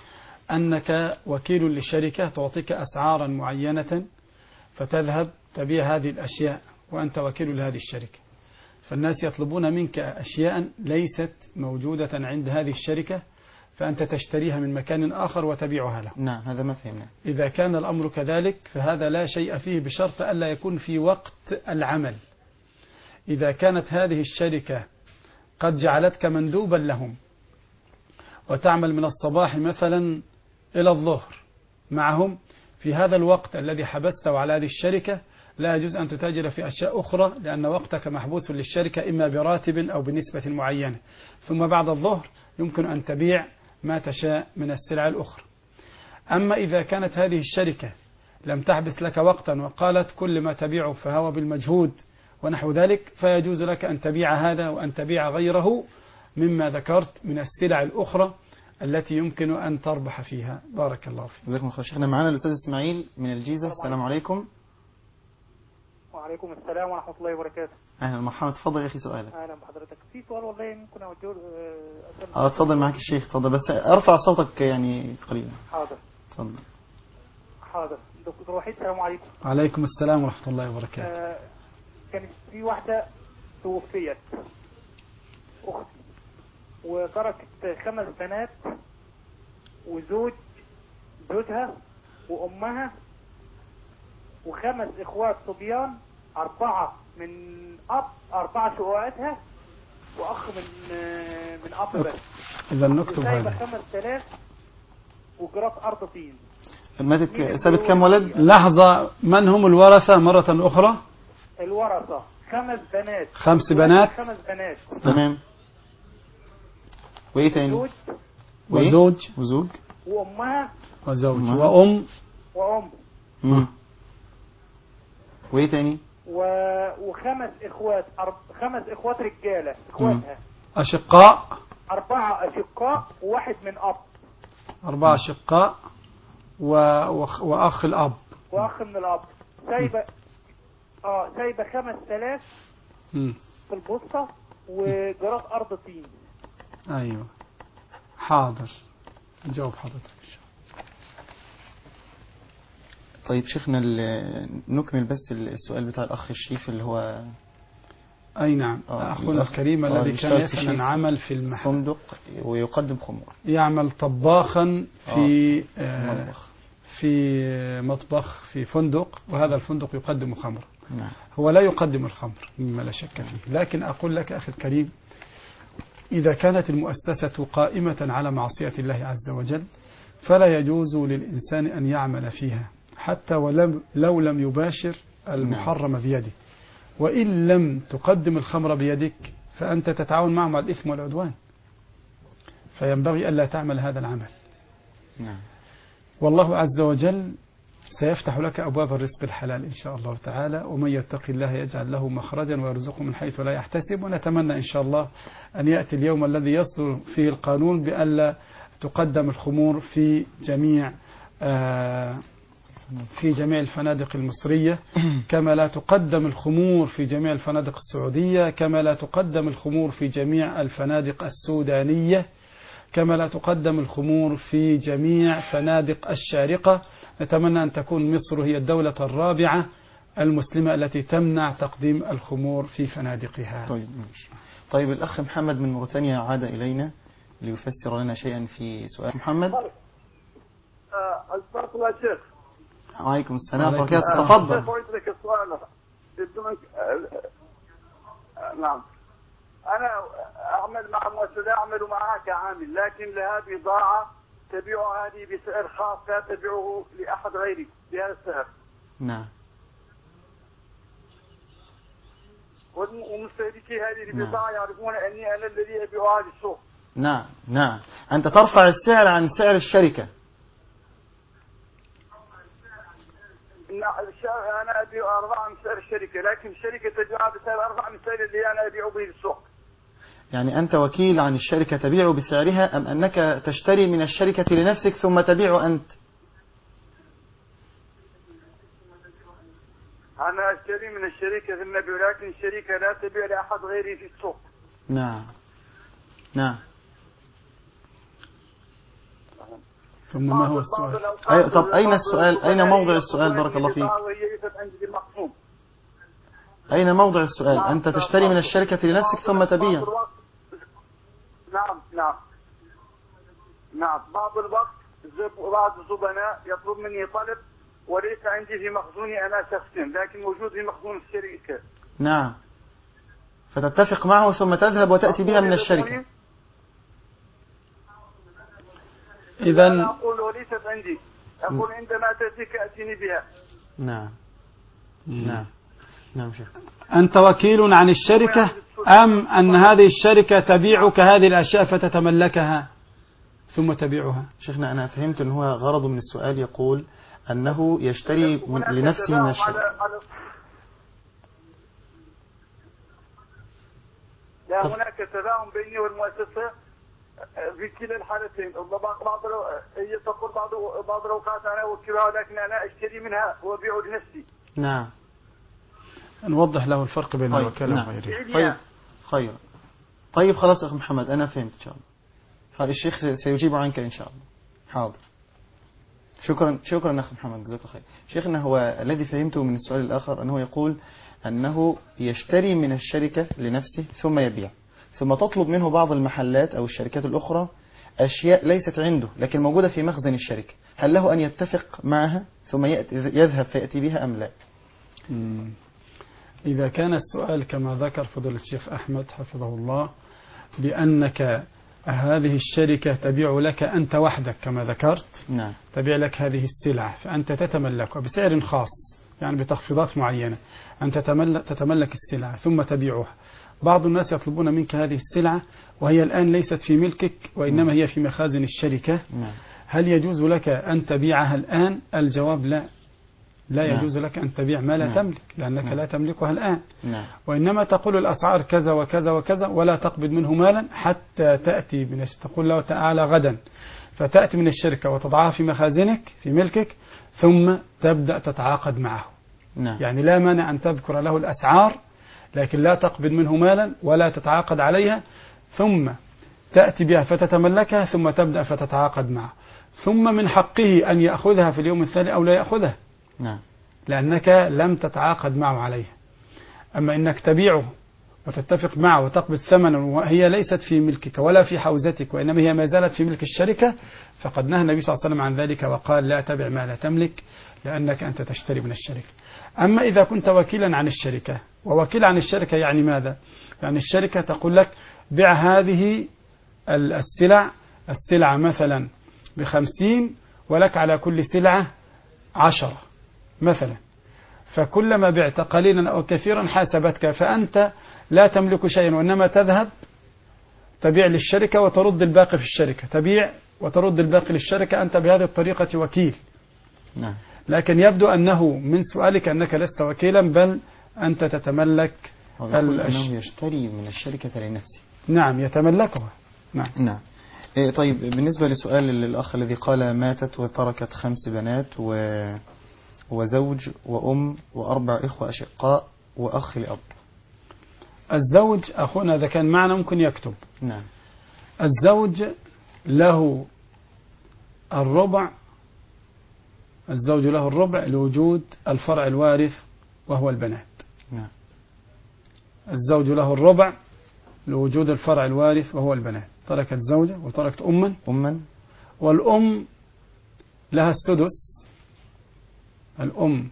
أنك وكيل للشركة تعطيك أسعارا معينة فتذهب تبيع هذه الأشياء وأنت وكيل لهذه الشركة، فالناس يطلبون منك أشياء ليست موجودة عند هذه الشركة فأنت تشتريها من مكان آخر وتبيعها له. نعم هذا ما فهمنا. إذا كان الأمر كذلك فهذا لا شيء فيه بشرط ألا يكون في وقت العمل. إذا كانت هذه الشركة قد جعلتك مندوبا لهم وتعمل من الصباح مثلا إلى الظهر معهم، في هذا الوقت الذي حبسته على هذه الشركة لا يجوز أن تتاجر في أشياء أخرى لأن وقتك محبوس للشركة إما براتب أو بنسبة معينة، ثم بعد الظهر يمكن أن تبيع ما تشاء من السلع الأخرى. أما إذا كانت هذه الشركة لم تحبس لك وقتا وقالت كل ما تبيعه فهو بالمجهود ونحو ذلك، فيجوز لك أن تبيع هذا وأن تبيع غيره مما ذكرت من السلع الأخرى التي يمكن أن تربح فيها. بارك الله فيك. جزاكم الله شيخنا. معنا الأستاذ إسماعيل من الجيزة. السلام عليكم. وعليكم السلام ورحمة الله وبركاته. أهلا مرحبا. تفضل يا أخي سؤالك. أهلا بحضرتك. في سؤال والله ممكن أوجهه. اه تفضل معك الشيخ. تفضل بس ارفع صوتك يعني قليلا. حاضر. تفضل. حاضر. دكتور وحيد السلام عليكم. وعليكم السلام ورحمة الله وبركاته. آه كانت في واحدة توفيت أختي وتركت خمس بنات وزوج زوجها وأمها وخمس إخوات صبيان، أربعة من أب أربعة شقوقاتها وأخ من من أب بس. إذا نكتب هذا. خمس آلاف وجرات أرض طين. ماتت سابت كم ولد؟ لحظة، من هم الورثة مرة أخرى؟ الورثة خمس بنات. خمس بنات. خمس بنات. تمام. وإيه تاني؟ زوج وزوج وزوج وأمها وزوج أمها. وأم وأم. مم. وإيه تاني؟ و... وخمس إخوات أرب... خمس إخوات رجالة إخواتها. أشقاء. أربعة أشقاء وواحد من أب. أربعة أشقاء و... وأخ... وأخ الأب. وأخ من الأب. سايبة آه سايبة خمس آلاف في البوسطة وجرات أرض طين. أيوة حاضر نجاوب حضرتك. طيب شيخنا نكمل بس السؤال بتاع الأخ الشيف اللي هو أي نعم أخونا الكريم الذي كان يسمى عمل في المحل فندق ويقدم خمور، يعمل طباخا في آه. آه في مطبخ في فندق، وهذا الفندق يقدم خمر. نعم. هو لا يقدم الخمر مما لا شك فيه، لكن أقول لك أخي الكريم إذا كانت المؤسسة قائمة على معصية الله عز وجل فلا يجوز للإنسان أن يعمل فيها حتى ولو لو لم يباشر المحرم بيده، وإن لم تقدم الخمر بيدك فأنت تتعاون معهم على الإثم والعدوان، فينبغي ألا تعمل هذا العمل. نعم. والله عز وجل سيفتح لك أبواب الرزق الحلال إن شاء الله تعالى، ومن يتق الله يجعل له مخرجا ويرزقه من حيث لا يحتسب. ونتمنى إن شاء الله أن يأتي اليوم الذي يصدر فيه القانون بألا تقدم الخمور في جميع في جميع الفنادق المصرية، كما لا تقدم الخمور في جميع الفنادق السعودية، كما لا تقدم الخمور في جميع الفنادق السودانية، كما لا تقدم الخمور في جميع فنادق الشارقة. نتمنى أن تكون مصر هي الدولة الرابعة المسلمة التي تمنع تقديم الخمور في فنادقها. طيب ماشي. طيب الأخ محمد من موريتانيا عاد إلينا ليفسر لنا شيئا في سؤال. محمد. أستغفر الله شيخ. وعليكم السلام ورحمة الله وبركاته. تفضل. شيخ أريد لك السؤال. نعم. أنا أعمل مع مؤسسة أعمل معها كعامل، لكن لها بضاعة تبيع هذه بسعر خاص لا تبيعه لأحد غيري بهذا السعر. نعم. ومستهلكي هذه البضاعة يعرفون أني أنا الذي أبيعها للسوق. نعم نعم. أنت ترفع السعر عن سعر الشركة. أنا أبيع أربعة من سعر الشركة، لكن الشركة تبيعها بسعر أربعة من سعر اللي أنا أبيعه به للسوق. يعني أنت وكيل عن الشركة تبيع بسعرها، أم أنك تشتري من الشركة لنفسك ثم تبيع أنت؟ أنا أشتري من الشركة ثم أبيع، لكن الشركة لا تبيع لأحد غيري في السوق. نعم نعم. ثم ما هو السؤال؟ أي طب أين السؤال؟ أين موضع السؤال؟ بارك الله فيك. أين موضع السؤال؟ أنت تشتري من الشركة لنفسك ثم تبيع. نعم نعم نعم. بعض الوقت بعض الزبناء يطلب مني طلب وليس عندي في مخزوني أنا شخصيا، لكن موجود في مخزون الشركة. نعم. فتتفق معه ثم تذهب وتأتي بها من الشركة. إذن أقول وليست عندي، أقول عندما تأتيك أتيني بها. نعم نعم نعم شيخ. أنت وكيل عن الشركة أم أن هذه الشركة تبيعك هذه الأشياء فتتملكها ثم تبيعها؟ شيخنا أنا فهمت أن هو غرض من السؤال يقول أنه يشتري لنفسه من الشركة. لا هناك تفاهم بيني والمؤسسة في كلا الحالتين. بعض هي تقول بعض بعض الأوقات أنا أوكلها ولكن أنا أشتري منها وأبيع لنفسي. نعم. نوضح له الفرق بين طيب. الوكالة نعم. وغيرها. طيب خير. طيب خلاص أخي محمد أنا فهمت إن شاء الله. هذا الشيخ سيجيب عنك إن شاء الله. حاضر. شكرا شكرا أخي محمد جزاك الله خير. شيخنا هو الذي فهمته من السؤال الآخر أنه يقول أنه يشتري من الشركة لنفسه ثم يبيع، ثم تطلب منه بعض المحلات أو الشركات الأخرى أشياء ليست عنده لكن موجودة في مخزن الشركة، هل له أن يتفق معها ثم يذهب فيأتي بها أم لا؟ مم. إذا كان السؤال كما ذكر فضيلة الشيخ أحمد حفظه الله بأنك هذه الشركة تبيع لك أنت وحدك كما ذكرت، نعم. تبيع لك هذه السلعة فأنت تتملكها بسعر خاص يعني بتخفيضات معينة، أنت تتملك السلعة ثم تبيعها. بعض الناس يطلبون منك هذه السلعة وهي الآن ليست في ملكك وإنما هي في مخازن الشركة، هل يجوز لك أن تبيعها الآن؟ الجواب لا، لا يجوز لك أن تبيع ما لا تملك لأنك لا تملكها الآن، وإنما تقول الأسعار كذا وكذا وكذا ولا تقبض منه مالا حتى تأتي من تقول له تعالى غدا، فتأتي من الشركة وتضعها في مخازنك في ملكك ثم تبدأ تتعاقد معه. نعم. يعني لا مانع أن تذكر له الأسعار لكن لا تقبض منه مالا ولا تتعاقد عليها، ثم تأتي بها فتتملكها ثم تبدأ فتتعاقد معه، ثم من حقه أن يأخذها في اليوم الثاني أو لا يأخذها. نعم. لأنك لم تتعاقد معه عليها. أما إنك تبيعه وتتفق معه وتقبض ثمنا وهي ليست في ملكك ولا في حوزتك وإنما هي ما زالت في ملك الشركة، فقد نهى النبي صلى الله عليه وسلم عن ذلك وقال لا تبع ما لا تملك لأنك أنت تشتري من الشركة. أما إذا كنت وكيلا عن الشركة، ووكيل عن الشركة يعني ماذا؟ يعني الشركة تقول لك بيع هذه السلع السلعة مثلا بخمسين ولك على كل سلعة عشرة مثلا، فكلما بعت قليلا أو كثيرا حاسبتك، فأنت لا تملك شيئا وإنما تذهب تبيع للشركة وترد الباقي في الشركة، تبيع وترد الباقي للشركة، أنت بهذه الطريقة وكيل. نعم. لكن يبدو أنه من سؤالك أنك لست وكيلا بل أنت تتملك أنه يشتري من الشركة لنفسه. نعم يتملكها. نعم. نعم. إيه طيب بالنسبة لسؤال الأخ الذي قال ماتت وتركت خمس بنات و... وزوج وأم وأربع إخوة أشقاء وأخ لأب. الزوج أخونا إذا كان معنا ممكن يكتب. نعم. الزوج له الربع، الزوج له الربع لوجود الفرع الوارث وهو البنات. نعم. الزوج له الربع لوجود الفرع الوارث وهو البنات. تركت زوجة وتركت أما أما والأم لها السدس. الأم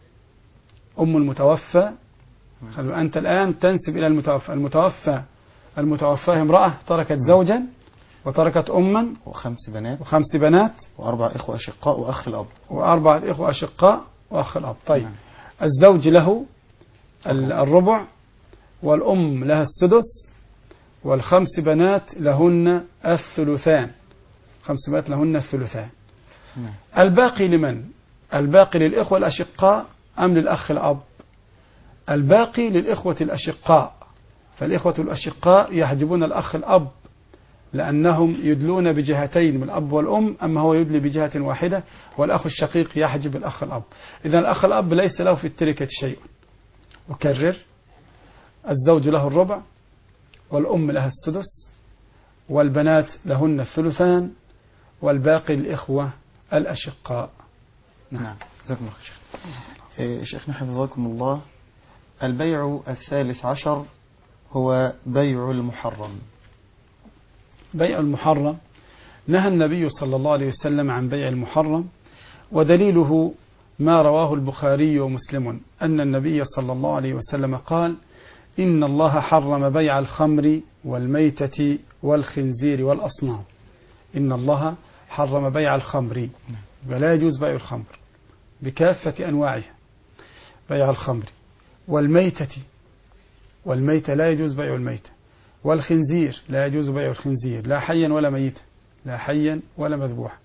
أم المتوفى، خلوا أنت الآن تنسب إلى المتوفى، المتوفى المتوفى امرأة تركت زوجا وتركت أما وخمس بنات وخمس بنات وأربع إخوة أشقاء وأخ الأب وأربع إخوة أشقاء وأخ الأب. طيب. نعم. الزوج له الربع والأم لها السدس والخمس بنات لهن الثلثان، خمس بنات لهن الثلثان. نعم. الباقي لمن؟ الباقي للإخوة الأشقاء أم للأخ الأب؟ الباقي للإخوة الأشقاء، فالإخوة الأشقاء يحجبون الأخ الأب لأنهم يدلون بجهتين من الأب والأم، أما هو يدلي بجهة واحدة، والأخ الشقيق يحجب الأخ الأب. إذن الأخ الأب ليس له في التركة شيء. أكرر: الزوج له الربع والأم لها السدس والبنات لهن الثلثان والباقي الإخوة الأشقاء. نعم جزاكم الله خير. شيخنا حفظكم الله، البيع الثالث عشر هو بيع المحرم. بيع المحرم نهى النبي صلى الله عليه وسلم عن بيع المحرم، ودليله ما رواه البخاري ومسلم أن النبي صلى الله عليه وسلم قال: إن الله حرم بيع الخمر والميتة والخنزير والأصنام. إن الله حرم بيع الخمر، ولا يجوز بيع الخمر بكافة أنواعها، بيع الخمر والميتة، والميتة لا يجوز بيع الميتة، والخنزير لا يجوز بيع الخنزير، لا حيا ولا ميتا، لا حيا ولا مذبوحا،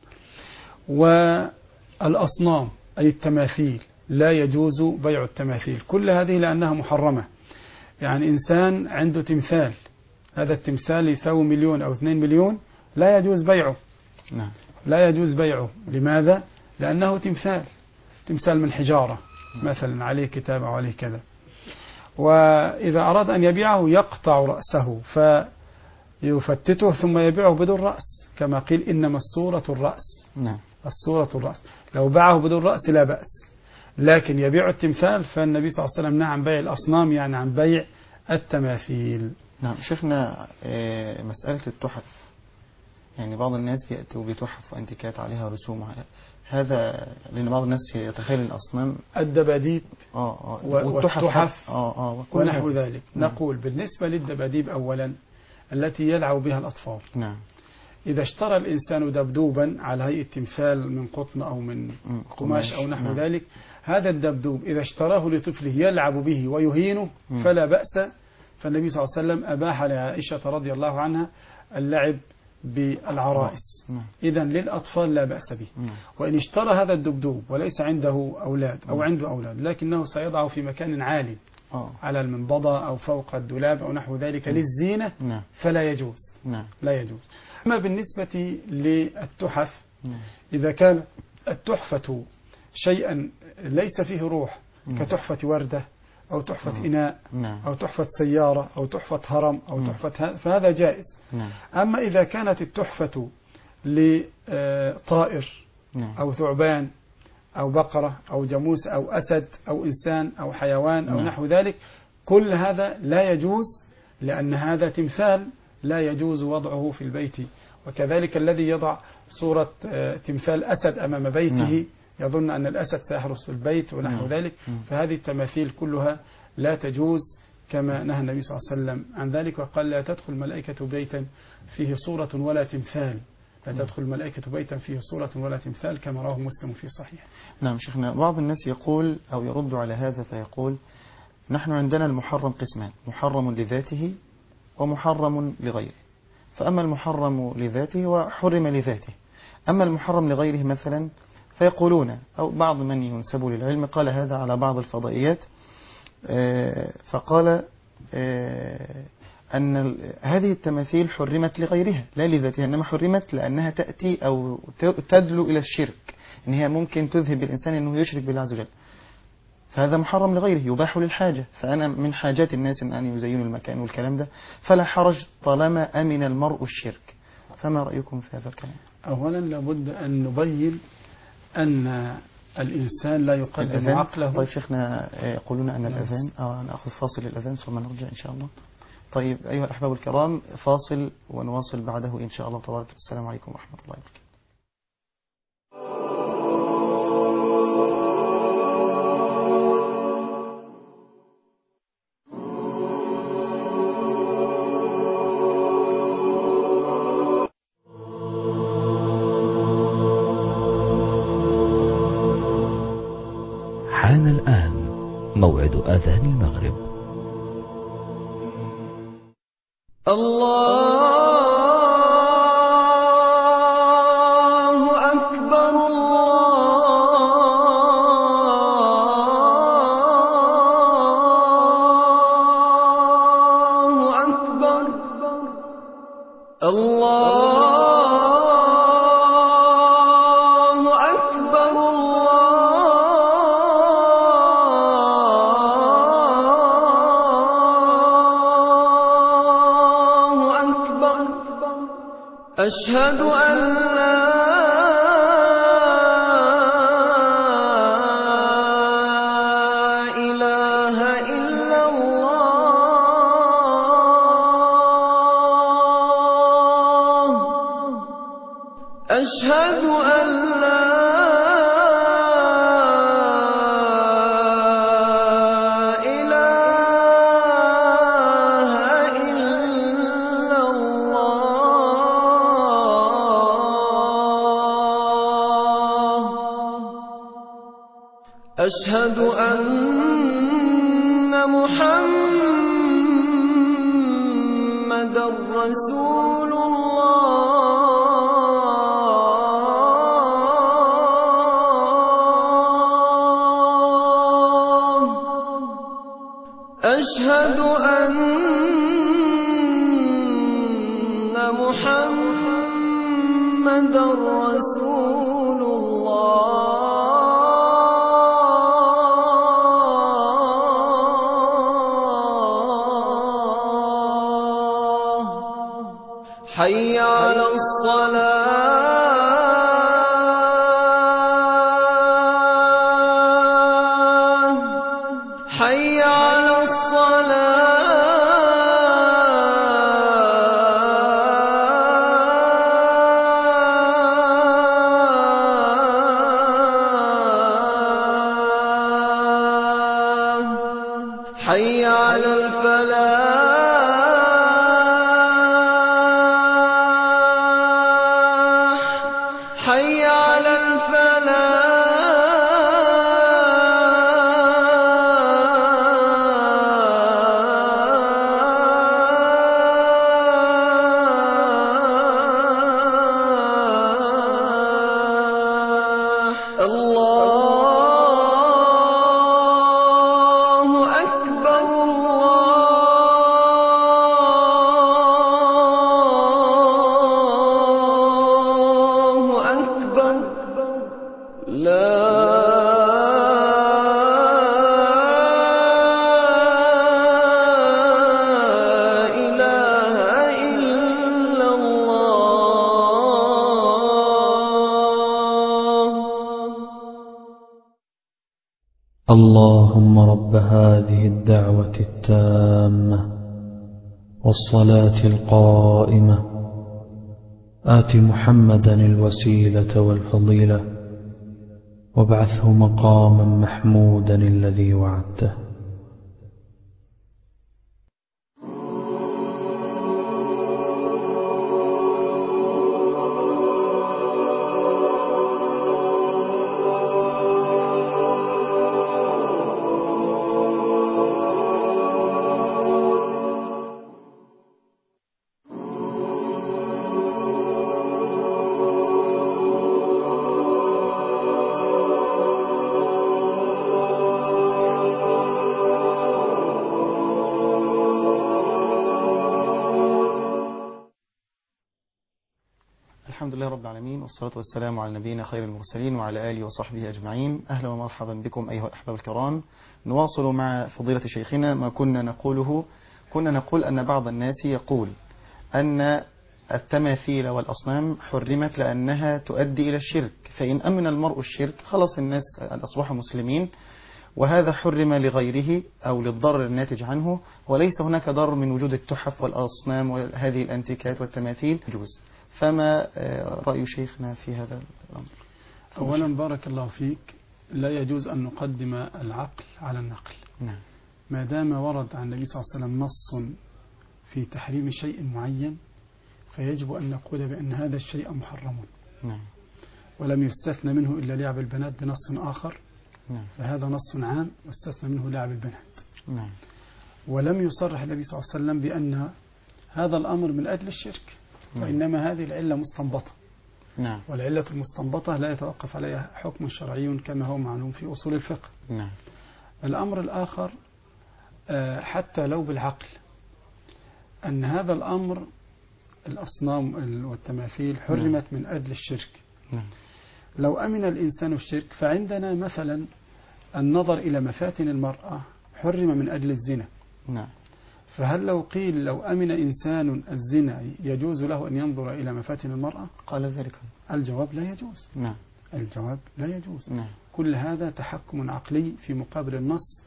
والأصنام أي التماثيل لا يجوز بيع التماثيل، كل هذه لأنها محرمة. يعني إنسان عنده تمثال، هذا التمثال يساوي مليون أو اثنين مليون، لا يجوز بيعه. نعم. لا يجوز بيعه. لماذا؟ لأنه تمثال، تمثال من حجارة مثلا عليه كتاب أو عليه كذا، وإذا أراد أن يبيعه يقطع رأسه فيفتته ثم يبيعه بدون رأس، كما قيل إنما الصورة الرأس. نعم. الصورة الرأس، لو باعه بدون رأس لا بأس، لكن يبيع التمثال فالنبي صلى الله عليه وسلم نهى عن بيع الأصنام، يعني عن بيع التماثيل. نعم. شفنا مسألة التحف، يعني بعض الناس بيأتوا بتحف وأنتيكات عليها رسوم، هذا لأن بعض الناس يتخيل الأصنام الدباديب آه آه والتحف آه آه ونحو ذلك. نقول بالنسبة للدباديب أولا التي يلعب بها الأطفال. نعم. إذا اشترى الإنسان دبدوبا على هيئة تمثال من قطن أو من قماش أو نحو نعم. ذلك، هذا الدبدوب إذا اشتراه لطفله يلعب به ويهينه فلا بأس، فالنبي صلى الله عليه وسلم أباح لعائشة رضي الله عنها اللعب بالعرائس. إذن للأطفال لا بأس به. وإن اشترى هذا الدبدوب وليس عنده أولاد أو عنده أولاد لكنه سيضعه في مكان عالي على المنضدة أو فوق الدولاب أو نحو ذلك للزينة فلا يجوز. لا يجوز. أما بالنسبة للتحف، إذا كان التحفة شيئا ليس فيه روح كتحفة وردة أو تحفة إناء أو تحفة سيارة أو تحفة هرم أو تحفة، فهذا جائز. أما إذا كانت التحفة لطائر أو ثعبان أو بقرة أو جاموس أو أسد أو إنسان أو حيوان أو نحو ذلك، كل هذا لا يجوز، لأن هذا تمثال لا يجوز وضعه في البيت. وكذلك الذي يضع صورة تمثال أسد أمام بيته يظن أن الأسد سيحرس البيت ونحو ذلك، فهذه التماثيل كلها لا تجوز، كما نهى النبي صلى الله عليه وسلم عن ذلك وقال: لا تدخل ملائكة بيتا فيه صورة ولا تمثال، لا تدخل ملائكة بيتا فيه صورة ولا تمثال، كما رواه مسلم في صحيح. نعم شيخنا، بعض الناس يقول أو يرد على هذا فيقول: نحن عندنا المحرم قسمان، محرم لذاته ومحرم لغيره، فأما المحرم لذاته وحرم لذاته، أما المحرم لغيره مثلا فيقولون، أو بعض من ينسب للعلم قال هذا على بعض الفضائيات، فقال أن هذه التماثيل حرمت لغيرها لا لذاتها، إنما حرمت لأنها تأتي أو تدلو إلى الشرك، إن هي ممكن تذهب الإنسان أنه يشرك بالله عز وجل، فهذا محرم لغيره يباح للحاجة. فأنا من حاجات الناس أن يزينوا المكان والكلام ده فلا حرج طالما أمن المرء الشرك. فما رأيكم في هذا الكلام؟ أولا لابد أن نبين أن الإنسان لا يقدم الأذان. عقله. طيب شيخنا يقولون أن الأذان أو نأخذ فاصل الأذان ثم نرجع إن شاء الله. طيب أيها الأحباب الكرام، فاصل ونواصل بعده إن شاء الله تبارك. السلام عليكم ورحمة الله وبركاته. حان الآن موعد أذان المغرب. الله أكبر الله أكبر الله أكبر الله أكبر أشهد أن لا أشهد أن لا إله إلا الله أشهد أن محمدا رسول الله أشهد أن محمدا رسول الله حي على الصلاة حي على الصلاة حي على الفلاح حي على الفلاح الله أكبر الله أكبر لا إله إلا الله اللهم رب هذه الدعوة التامة والصلاة القائمة آت محمدا الوسيلة والفضيلة وابعثه مقاما محمودا الذي وعدته. الحمد لله رب العالمين، والصلاة والسلام على نبينا خير المرسلين وعلى آله وصحبه أجمعين. أهلا ومرحبا بكم أيها الأحباب الكرام. نواصل مع فضيلة شيخنا ما كنا نقوله. كنا نقول أن بعض الناس يقول أن التماثيل والأصنام حرمت لأنها تؤدي إلى الشرك، فإن أمن المرء الشرك خلص الناس أصبحوا مسلمين، وهذا حرم لغيره أو للضرر الناتج عنه، وليس هناك ضرر من وجود التحف والأصنام وهذه الأنتيكات والتماثيل يجوز. فما رأي شيخنا في هذا الأمر؟ أولا بارك الله فيك، لا يجوز أن نقدم العقل على النقل. نعم. ما دام ورد عن النبي صلى الله عليه وسلم نص في تحريم شيء معين فيجب أن نقول بأن هذا الشيء محرم. نعم. ولم يستثنى منه إلا لعب البنات بنص آخر. نعم. فهذا نص عام واستثنى منه لعب البنات. نعم. ولم يصرح النبي صلى الله عليه وسلم بأن هذا الأمر من أجل الشرك. نعم. وإنما هذه العلة مستنبطة. نعم. والعلة المستنبطة لا يتوقف عليها حكم شرعي كما هو معلوم في أصول الفقه. نعم. الأمر الآخر حتى لو بالعقل أن هذا الأمر الأصنام والتماثيل حرمت من أجل الشرك. نعم. لو أمن الإنسان الشرك فعندنا مثلا النظر إلى مفاتن المرأة حرم من أجل الزنا. نعم. فهل لو قيل لو أمن إنسان الزنا يجوز له أن ينظر إلى مفاتن المرأة؟ قال ذلك. الجواب لا يجوز. نعم. الجواب لا يجوز. نعم. كل هذا تحكم عقلي في مقابل النص،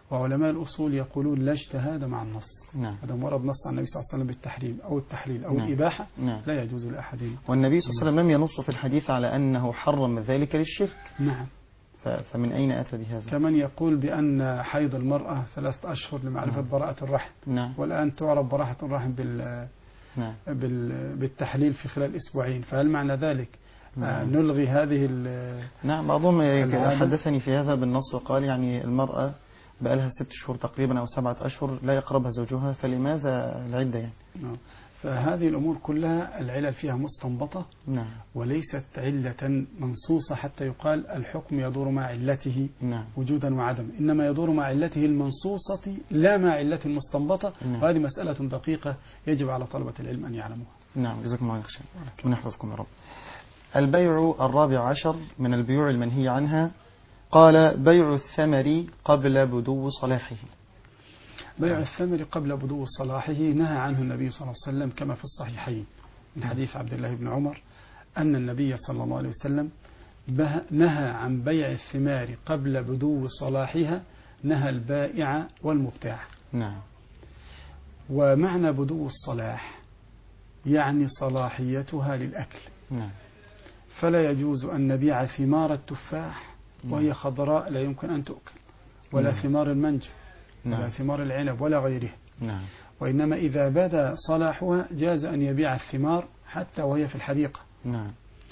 وعلماء الأصول يقولون لا اجتهاد مع النص. نعم. هذا ورد نص عن النبي صلى الله عليه وسلم بالتحريم أو التحليل أو نعم. الإباحة. نعم. لا يجوز لأحدهم. والنبي صلى الله عليه وسلم لم ينص في الحديث على أنه حرم ذلك للشرك. نعم. فمن أين أتى بهذا؟ كمن يقول بأن حيض المرأة ثلاثة أشهر لمعرفة نعم. براءة الرحم. نعم. والآن تعرف براءة الرحم بال نعم. بال بالتحليل في خلال أسبوعين. فهل معنى ذلك نعم. نلغي هذه؟ نعم. بعضهم حدثني في هذا بالنص وقال يعني المرأة بقالها ست شهور تقريبا أو سبعة أشهر لا يقربها زوجها، فلماذا العدة يعني؟ نعم. فهذه الأمور كلها العلل فيها مستنبطة. نعم. وليست علة منصوصة حتى يقال الحكم يدور مع علته. نعم. وجودا وعدم، إنما يدور مع علته المنصوصة لا مع علة مستنبطة. نعم. وهذه مسألة دقيقة يجب على طلبة العلم أن يعلموها. نعم. جزاكم الله خير ونحفظكم يا رب. البيع الرابع عشر من البيوع المنهي عنها، قال بيع الثمر قبل بدو صلاحه. بيع الثمر قبل بدو صلاحه نهى عنه النبي صلى الله عليه وسلم كما في الصحيحين من حديث عبد الله بن عمر أن النبي صلى الله عليه وسلم نهى عن بيع الثمار قبل بدو صلاحها، نهى البائع والمبتاع. نعم. ومعنى بدو الصلاح يعني صلاحيتها للأكل. نعم. فلا يجوز أن نبيع ثمار التفاح وهي خضراء لا يمكن أن تؤكل، ولا نعم. ثمار المنج، نعم. ولا ثمار العنب ولا غيره. نعم. وإنما إذا بدا صلاحها جاز أن يبيع الثمار حتى وهي في الحديقة. نعم.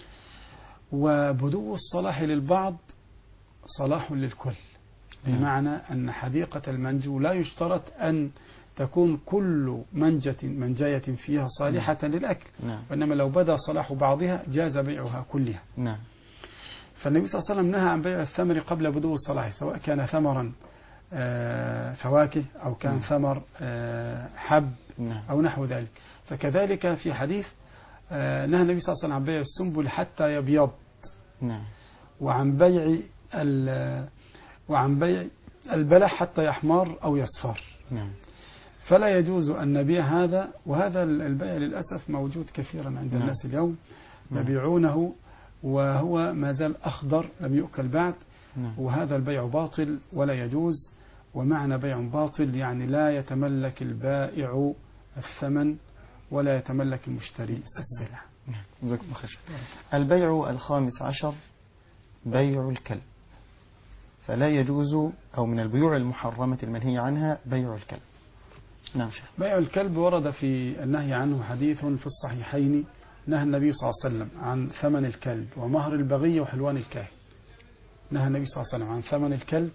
وبدو الصلاح للبعض صلاح للكل، بمعنى أن حديقة المنجو لا يشترط أن تكون كل منجة منجاية فيها صالحة نعم. للأكل. نعم. وإنما لو بدا صلاح بعضها جاز بيعها كلها. نعم. فالنبي صلى الله عليه وسلم نهى عن بيع الثمر قبل بدو الصلاح، سواء كان ثمرا فواكه أو كان نعم. ثمر حب نعم. أو نحو ذلك. فكذلك في حديث نهى النبي صلى الله عليه وسلم عن بيع السنبل حتى يبيض. نعم. وعن بيع وعن بيع البلح حتى يحمر أو يصفر. نعم. فلا يجوز أن نبيع هذا، وهذا البيع للأسف موجود كثيرا عند نعم. الناس اليوم. نعم. يبيعونه وهو ما زال أخضر لم يؤكل بعد. نعم. وهذا البيع باطل ولا يجوز. ومعنى بيع باطل يعني لا يتملك البائع الثمن ولا يتملك المشتري السلعة. نعم. جزاكم الله خير. البيع الخامس عشر بيع الكلب، فلا يجوز أو من البيوع المحرمة المنهي عنها بيع الكلب. نعم شيخ. بيع الكلب ورد في النهي عنه حديث في الصحيحين، نهى النبي صلى الله عليه وسلم عن ثمن الكلب ومهر البغي وحلوان الكاهن. نهى النبي صلى الله عليه وسلم عن ثمن الكلب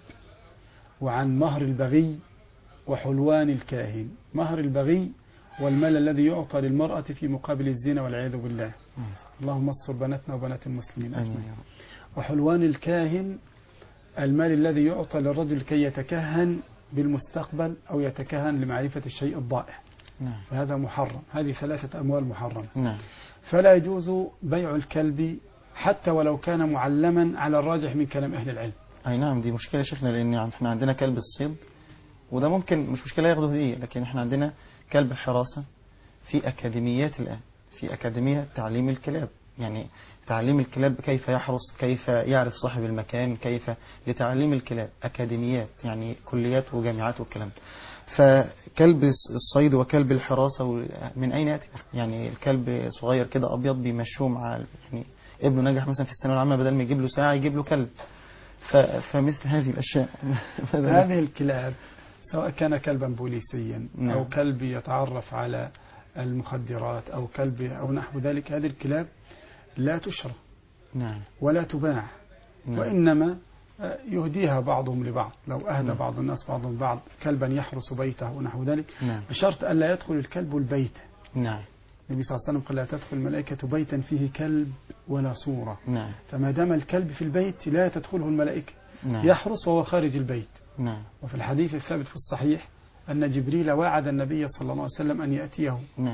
وعن مهر البغي وحلوان الكاهن. مهر البغي والمال الذي يعطى للمرأة في مقابل الزنا والعياذ بالله. مم. اللهم استر بناتنا وبنات المسلمين أجمعين. أجمعين. وحلوان الكاهن المال الذي يعطى للرجل كي يتكهن بالمستقبل أو يتكهن لمعرفة الشيء الضائع. نعم. فهذا محرم. هذه ثلاثة أموال محرمة. نعم. فلا يجوز بيع الكلب حتى ولو كان معلما على الراجح من كلام أهل العلم. أي نعم. دي مشكلة شيخنا، لأن احنا عندنا كلب الصيد وده ممكن مش مشكلة ياخده هدية، لكن احنا عندنا كلب الحراسة في أكاديميات الآن، في أكاديمية تعليم الكلاب، يعني تعليم الكلاب كيف يحرس، كيف يعرف صاحب المكان، كيف لتعليم الكلاب أكاديميات، يعني كليات وجامعات والكلام. فكلب الصيد وكلب الحراسة من أين يأتي؟ يعني الكلب صغير كده أبيض بيمشوه مع يعني ابنه نجح مثلا في الثانوية العامة، بدل ما يجيب له ساعة يجيب له كلب. فمثل هذه الأشياء هذه الكلاب سواء كان كلبا بوليسيا نعم. أو كلب يتعرف على المخدرات أو كلب أو نحو ذلك، هذه الكلاب لا تشرى نعم. ولا تباع. نعم. وإنما يهديها بعضهم لبعض. لو أهدى نعم. بعض الناس بعضهم بعض كلبا يحرس بيته ونحو ذلك، نعم. بشرط ألا يدخل الكلب البيت. نعم. النبي صلى الله عليه وسلم قال لا تدخل الملائكة بيتا فيه كلب ولا صورة. نعم. فما دام الكلب في البيت لا تدخله الملائكة. نعم. يحرس وهو خارج البيت. نعم. وفي الحديث الثابت في الصحيح أن جبريل وعد النبي صلى الله عليه وسلم أن يأتيه نعم.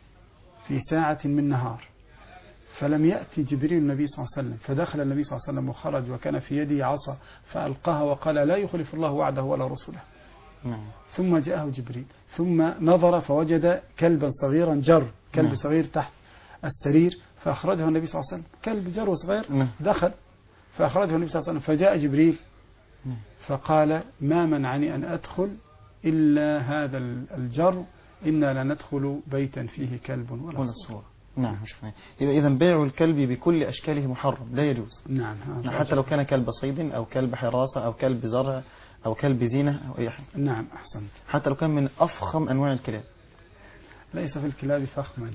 في ساعة من نهار، فلم يأتي جبريل النبي صلى الله عليه وسلم، فدخل النبي صلى الله عليه وسلم وخرج وكان في يده عصا فألقاها وقال لا يخلف الله وعده ولا رسوله. نعم. ثم جاءه جبريل ثم نظر فوجد كلبا صغيرا جر، كلب نعم. صغير تحت السرير، فأخرجه النبي صلى الله عليه وسلم، كلب جر صغير نعم. دخل فأخرجه النبي صلى الله عليه وسلم، فجاء جبريل فقال ما منعني أن أدخل إلا هذا الجر إنا لا ندخل بيتا فيه كلب ولا صورة. نعم. يبقى إذا بيع الكلب بكل أشكاله محرم لا يجوز. نعم. حتى لو كان كلب صيد أو كلب حراسة أو كلب زرع أو كلب زينة أو أي حاجة. نعم أحسنت. حتى لو كان من أفخم أنواع الكلاب. ليس في الكلاب فخما.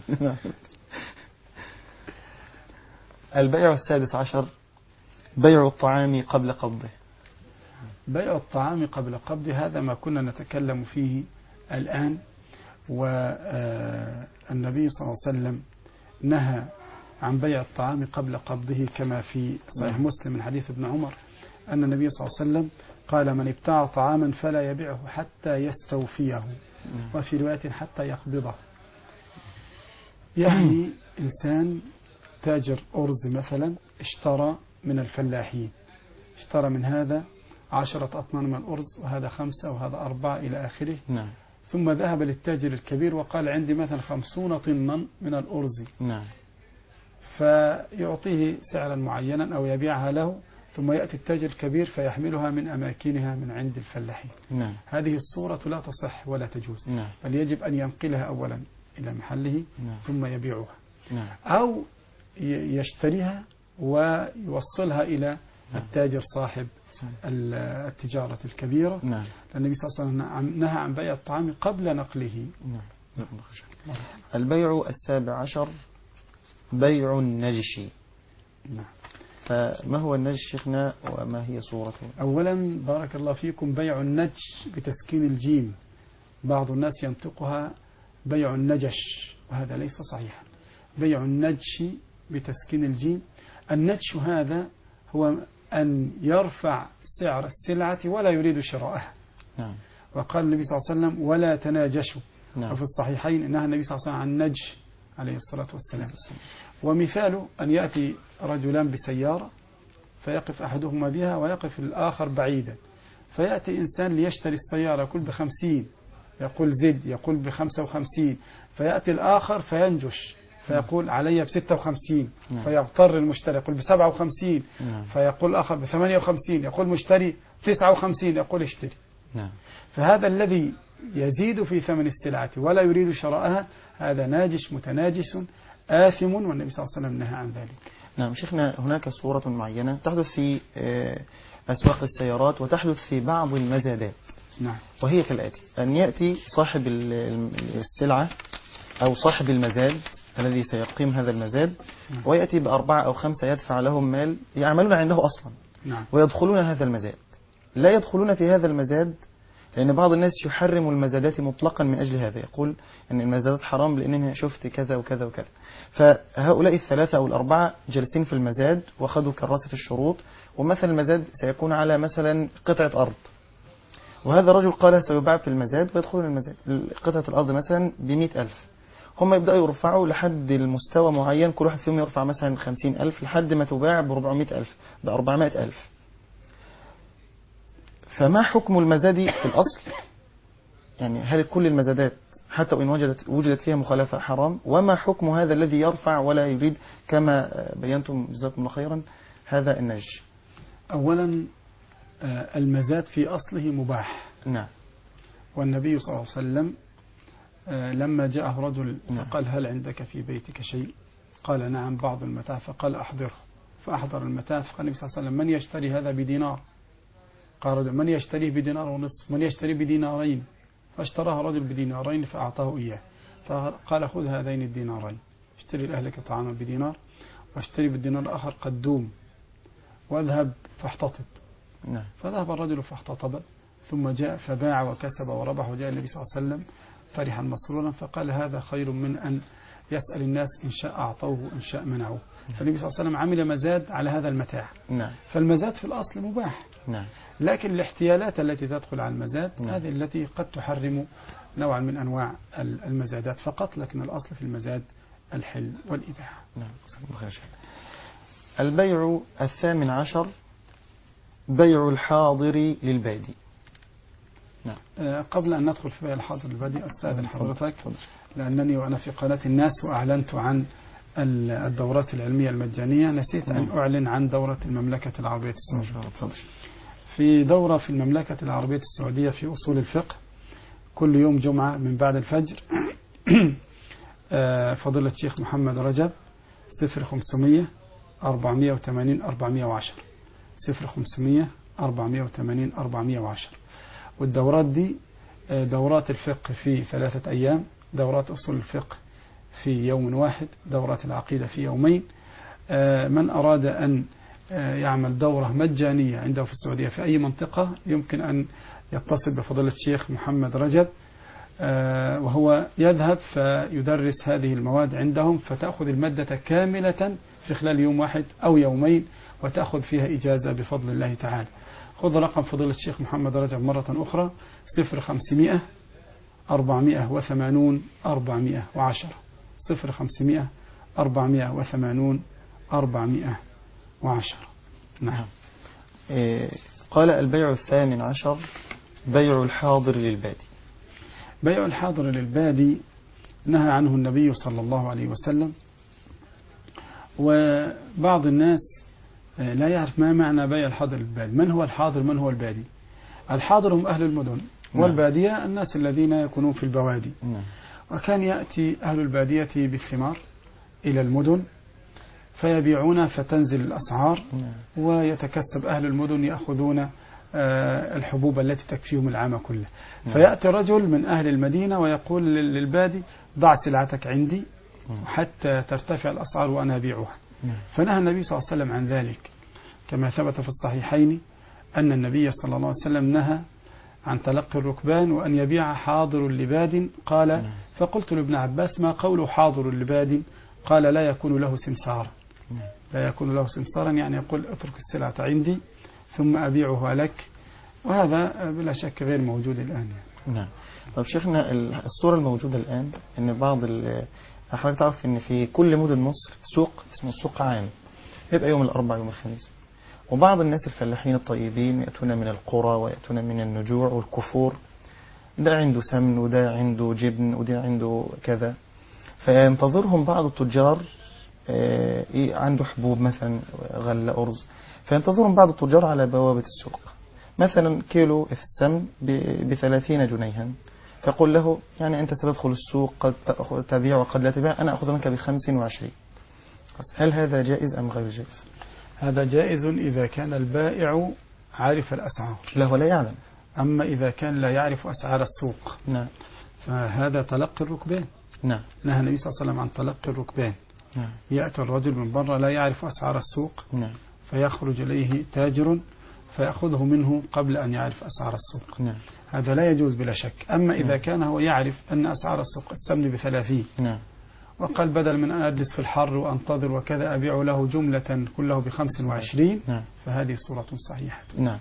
البيع السادس عشر بيع الطعام قبل قبضه. بيع الطعام قبل قبضه هذا ما كنا نتكلم فيه الآن. والنبي صلى الله عليه وسلم نهى عن بيع الطعام قبل قبضه كما في صحيح مسلم من حديث ابن عمر أن النبي صلى الله عليه وسلم قال من ابتاع طعاما فلا يبيعه حتى يستوفيه وفي رواية حتى يقبضه. يعني إنسان تاجر أرز مثلا اشترى من الفلاحين، اشترى من هذا عشرة أطنان من الأرز وهذا خمسة وهذا أربعة إلى آخره. نعم. ثم ذهب للتاجر الكبير وقال عندي مثلا خمسون طنا من الأرز. نعم. فيعطيه سعرا معينا أو يبيعها له، ثم يأتي التاجر الكبير فيحملها من أماكنها من عند الفلاحين. نعم. هذه الصورة لا تصح ولا تجوز. نعم. بل يجب أن ينقلها أولا إلى محله. نعم. ثم يبيعها. نعم. أو يشتريها ويوصلها إلى التاجر صاحب التجارة الكبيرة. نعم. النبي صلى الله عليه وسلم نهى عن بيع الطعام قبل نقله. نعم. البيع السابع عشر بيع النجش. نعم. فما هو النجش شيخنا وما هي صورته؟ أولا بارك الله فيكم بيع النجش بتسكين الجيم، بعض الناس ينطقها بيع النجش وهذا ليس صحيحا. بيع النجش بتسكين الجيم. النجش هذا هو أن يرفع سعر السلعة ولا يريد شراءها. نعم. وقال النبي صلى الله عليه وسلم ولا تناجشوا. نعم. وفي الصحيحين نهى النبي صلى الله عليه وسلم عن النجش عليه الصلاة والسلام. ومثاله أن يأتي رجلان بسيارة فيقف أحدهما بها ويقف الآخر بعيدا، فيأتي إنسان ليشتري السيارة يقول بخمسين، يقول زد، يقول بخمسة وخمسين، فيأتي الآخر فينجش فيقول علي بستة وخمسين. نعم. فيضطر المشتري يقول بسبعة وخمسين. نعم. فيقول الآخر بثمانية وخمسين، يقول مشتري تسعة وخمسين، يقول اشتري. نعم. فهذا الذي يزيد في ثمن السلعة ولا يريد شراءها هذا ناجش متناجس آثم، والنبي صلى الله عليه وسلم نهى عن ذلك. نعم شيخنا، هناك صورة معينة تحدث في أسواق السيارات وتحدث في بعض المزادات. نعم. وهي كالآتي: أن يأتي صاحب السلعة أو صاحب المزاد الذي سيقيم هذا المزاد ويأتي بأربعة أو خمسة يدفع لهم مال يعملون عنده أصلا. نعم. ويدخلون هذا المزاد. لا يدخلون في هذا المزاد لأن بعض الناس يحرم المزادات مطلقا من أجل هذا، يقول أن المزادات حرام لأنني شفت كذا وكذا وكذا. فهؤلاء الثلاثة أو الأربعة جالسين في المزاد وأخذوا كراسة الشروط، ومثلا المزاد سيكون على مثلا قطعة أرض، وهذا الرجل قال سيباع في المزاد ويدخلون المزاد. قطعة الأرض مثلا بمئة ألف، هم يبدأوا يرفعوا لحد المستوى معين، كل واحد فيهم يرفع مثلا خمسين ألف لحد ما تباع بربعمائة ألف بأربعمائة ألف. فما حكم المزاد في الأصل؟ يعني هل كل المزادات حتى وإن وجدت وجدت فيها مخالفة حرام؟ وما حكم هذا الذي يرفع ولا يريد كما بينتم جزاكم الله خيرا هذا النج؟ أولا المزاد في أصله مباح. نعم. والنبي صلى الله عليه وسلم لما جاءه رجل فقال هل عندك في بيتك شيء؟ قال نعم بعض المتاع، فقال أحضره، فأحضر المتاع. فقال النبي صلى الله عليه وسلم من يشتري هذا بدينار؟ قال من يشتريه بدينار ونصف؟ من يشتري بدينارين؟ فاشتراه رجل بدينارين فأعطاه إياه، فقال خذ هذين الدينارين اشتري لأهلك طعاما بدينار، واشتري بالدينار الآخر قدوم، واذهب فاحتطب. نعم. فذهب الرجل فاحتطب ثم جاء فباع وكسب وربح، وجاء النبي صلى الله عليه وسلم فرحا مسرورا فقال هذا خير من أن يسأل الناس إن شاء أعطوه إن شاء منعوه. فالنبي صلى الله عليه وسلم عمل مزاد على هذا المتاع. نعم. فالمزاد في الأصل مباح. نعم. لكن الاحتيالات التي تدخل على المزاد نعم. هذه التي قد تحرم نوعا من أنواع المزادات فقط، لكن الأصل في المزاد الحل والإباحة. نعم. البيع الثامن عشر بيع الحاضر للبادي. نعم. قبل أن ندخل في بيع الحاضر للبادي أستاذن حضرتك، لأنني وأنا في قناة الناس وأعلنت عن الدورات العلمية المجانية، نسيت أن أعلن عن دورة المملكة العربية السعودية. في دورة في المملكة العربية السعودية في أصول الفقه كل يوم جمعة من بعد الفجر. فضيلة الشيخ محمد رجب صفر خمسمية أربعمية وثمانين أربعمية وعشرة صفر خمسمية أربعمية وثمانين أربعمية وعشرة. والدورات دي دورات الفقه في ثلاثة أيام، دورات أصول الفقه في يوم واحد، دورات العقيدة في يومين. من أراد أن يعمل دورة مجانية عنده في السعودية في أي منطقة يمكن أن يتصل بفضيلة الشيخ محمد رجب، وهو يذهب فيدرس هذه المواد عندهم، فتأخذ المادة كاملة في خلال يوم واحد أو يومين، وتأخذ فيها إجازة بفضل الله تعالى. خذ رقم فضيلة الشيخ محمد رجب مرة أخرى صفر خمسمائة أربعمائة وثمانون أربعمائة وعشرة صفر خمسمائة أربعمائة وثمانون أربعمائة وعشرة. نعم. إيه قال البيع الثامن عشر بيع الحاضر للبادي. بيع الحاضر للبادي نهى عنه النبي صلى الله عليه وسلم، وبعض الناس لا يعرف ما معنى بيع الحاضر للبادي. من هو الحاضر من هو البادي؟ الحاضر هم أهل المدن، والبادية الناس الذين يكونون في البوادي. وكان يأتي أهل البادية بالثمار إلى المدن فيبيعون فتنزل الأسعار، ويتكسب أهل المدن يأخذون الحبوب التي تكفيهم العام كله. فيأتي رجل من أهل المدينة ويقول للبادي ضع سلعتك عندي حتى ترتفع الأسعار وأنا أبيعها. فنهى النبي صلى الله عليه وسلم عن ذلك، كما ثبت في الصحيحين أن النبي صلى الله عليه وسلم نهى عن تلقي الركبان وأن يبيع حاضر لباد. قال فقلت لابن عباس ما قول حاضر لباد؟ قال لا يكون له سمسارا. لا يكون له سمسارا يعني يقول اترك السلعة عندي ثم أبيعها لك، وهذا بلا شك غير موجود الآن. نعم. طب شيخنا الصورة الموجودة الآن أن بعض حضرتك تعرف أن في كل مدن مصر سوق اسمه سوق عام، يبقى يوم الأربعاء يوم الخميس، وبعض الناس الفلاحين الطيبين يأتون من القرى ويأتون من النجوع والكفور، ده عنده سمن وده عنده جبن وده عنده كذا، فينتظرهم بعض التجار عنده حبوب مثلا غلة أرز، فينتظرهم بعض التجار على بوابة السوق مثلا كيلو السمن بثلاثين جنيها، فيقول له يعني أنت ستدخل السوق قد تبيع وقد لا تبيع، أنا أخذ منك بخمس وعشرين. هل هذا جائز أم غير جائز؟ هذا جائز إذا كان البائع عارف الأسعار. لا ولا يعلم. أما إذا كان لا يعرف أسعار السوق نعم فهذا تلقي الركبان. نعم. نهى النبي صلى الله عليه وسلم عن تلقي الركبان. نعم. يأتي الرجل من برا لا يعرف أسعار السوق. نعم. فيخرج إليه تاجر فيأخذه منه قبل أن يعرف أسعار السوق. نعم. هذا لا يجوز بلا شك. أما إذا كان هو يعرف أن أسعار السوق السمن بثلاثين، نعم، وقال بدل من أن أجلس في الحر وأنتظر وكذا أبيع له جملة كله بخمس وعشرين، نعم، فهذه صورة صحيحة. نعم.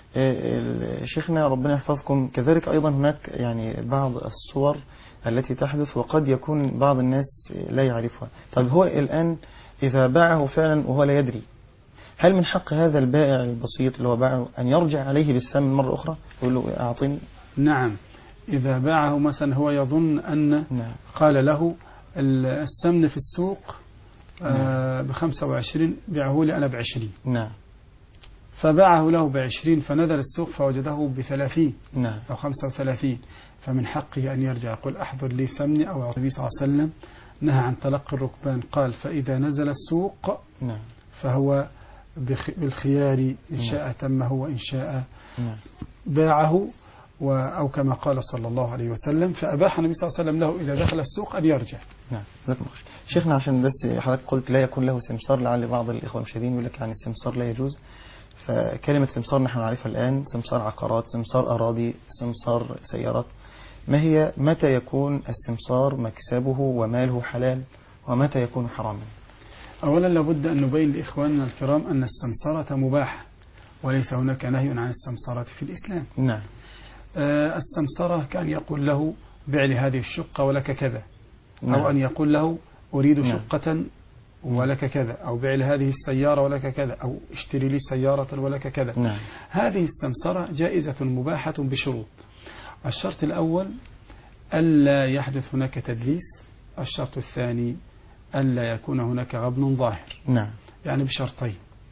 شيخنا ربنا يحفظكم، كذلك أيضا هناك يعني بعض الصور التي تحدث وقد يكون بعض الناس لا يعرفها. طيب هو الآن إذا باعه فعلا وهو لا يدري، هل من حق هذا البائع البسيط اللي هو باعه أن يرجع عليه بالثمن مرة أخرى يقول له أعطيني؟ نعم. إذا باعه مثلا هو يظن أن نعم. قال له السمن في السوق آه بخمسة وعشرين بيعه لي أنا بعشرين، نعم، فباعه له بعشرين فنزل السوق فوجده بثلاثين، نعم، أو خمسة وثلاثين، فمن حقه أن يرجع يقول أحضر لي سمني. أو النبي صلى الله عليه وسلم نهى عن تلقي الركبان، قال فإذا نزل السوق نعم فهو بالخيار إن شاء تمه وإن شاء نعم باعه، أو كما قال صلى الله عليه وسلم. فأباح النبي صلى الله عليه وسلم له إذا دخل السوق أن يرجع. نعم. شيخنا عشان بس حضرتك قلت لا يكون له سمسار، لعل بعض الإخوة المشاهدين يقول لك يعني السمسار لا يجوز. فكلمة سمسار نحن نعرفها الآن، سمسار عقارات، سمسار أراضي، سمسار سيارات. ما هي متى يكون السمسار مكسبه وماله حلال ومتى يكون حراما؟ أولا لابد أن نبين لإخواننا الكرام أن السمسرة مباحة وليس هناك نهي عن السمسرة في الإسلام. نعم. آه السمسرة كان يقول له بيع لي هذه الشقة ولك كذا، نعم. أو أن يقول له أريد نعم. شقة ولك كذا، أو بيع لي هذه السيارة ولك كذا، أو اشتري لي سيارة ولك كذا. نعم. هذه السمسرة جائزة مباحة بشروط. الشرط الأول ألا يحدث هناك تدليس. الشرط الثاني ألا يكون هناك غبن ظاهر. نعم. يعني بشرطين.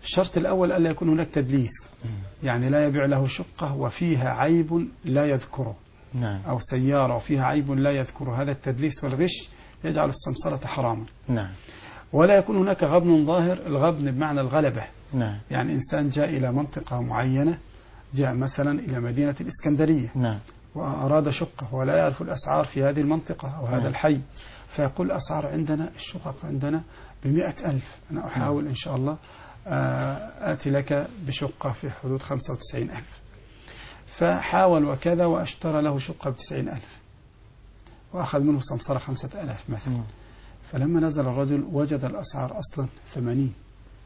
الشرط الأول ألا يكون هناك تدليس، يعني لا يبيع له شقة وفيها عيب لا يذكره، نعم. أو سيارة وفيها عيب لا يذكره، هذا التدليس والغش يجعل السمسرة حراما. نعم. ولا يكون هناك غبن ظاهر، الغبن بمعنى الغلبة، نعم. يعني إنسان جاء إلى منطقة معينة، جاء مثلا إلى مدينة الإسكندرية، نعم. وأراد شقة ولا يعرف الأسعار في هذه المنطقة أو هذا نعم. الحي، فيقول الأسعار عندنا الشقق عندنا بمئة ألف، أنا أحاول إن شاء الله آتي لك بشقة في حدود خمسة وتسعين ألف، فحاول وكذا واشترى له شقة بتسعين ألف وأخذ منه سمسرة خمسة ألاف مثلا. م. فلما نزل الرجل وجد الأسعار أصلا ثمانين،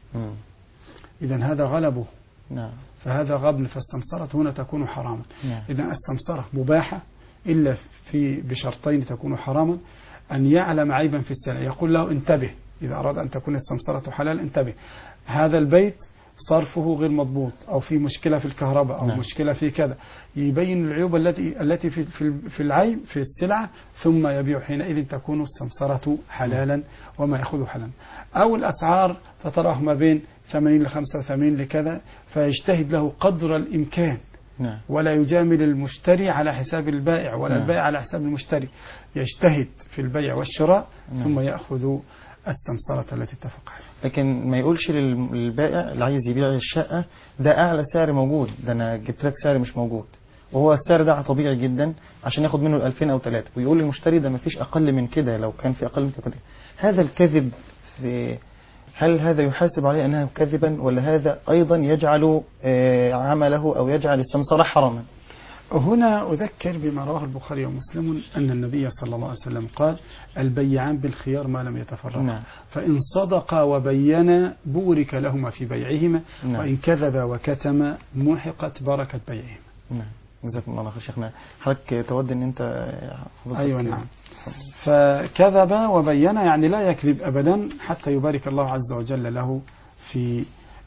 إذن هذا غلبه. نعم. فهذا غبن، فالسمسرة هنا تكون حراما. نعم. إذن السمسرة مباحة إلا في بشرطين تكون حراما: أن يعلم عيبا في السلع، يقول له انتبه، إذا أراد أن تكون السمسرة حلال انتبه، هذا البيت صرفه غير مضبوط، أو في مشكلة في الكهرباء، أو نعم. مشكلة في كذا، يبين العيوب التي التي في في العيب في السلعة، ثم يبيع، حينئذ تكون السمسرة حلالا وما يأخذه حلالا. أو الأسعار فتراه ما بين ثمانين لخمسة وثمانين لكذا، فيجتهد له قدر الإمكان، نعم. ولا يجامل المشتري على حساب البائع، ولا نعم. البائع على حساب المشتري، يجتهد في البيع والشراء، نعم. ثم يأخذ السمسرة التي اتفق عليها. لكن ما يقولش للبائع اللي عايز يبيع الشقة ده أعلى سعر موجود، ده أنا جبت لك سعر مش موجود، وهو السعر ده طبيعي جدا عشان ياخد منه ألفين أو ثلاثة، ويقول للمشتري ده ما فيش أقل من كده، لو كان في أقل من كده. هذا الكذب، في هل هذا يحاسب عليه أنها كذبا، ولا هذا أيضا يجعل عمله أو يجعل السمسرة حراما؟ هنا أذكر بما رواه البخاري ومسلم أن النبي صلى الله عليه وسلم قال: البيعان بالخيار ما لم يتفرقا. نعم. فإن صدقا وبينا بورك لهما في بيعهما. نعم. وإن كذبا وكتما محقت بركة بيعهما. نعم. جزاكم الله خير شيخنا. حضرتك تود أن أنت أيوة نعم. فكذب وبينا يعني لا يكذب أبدا حتى يبارك الله عز وجل له في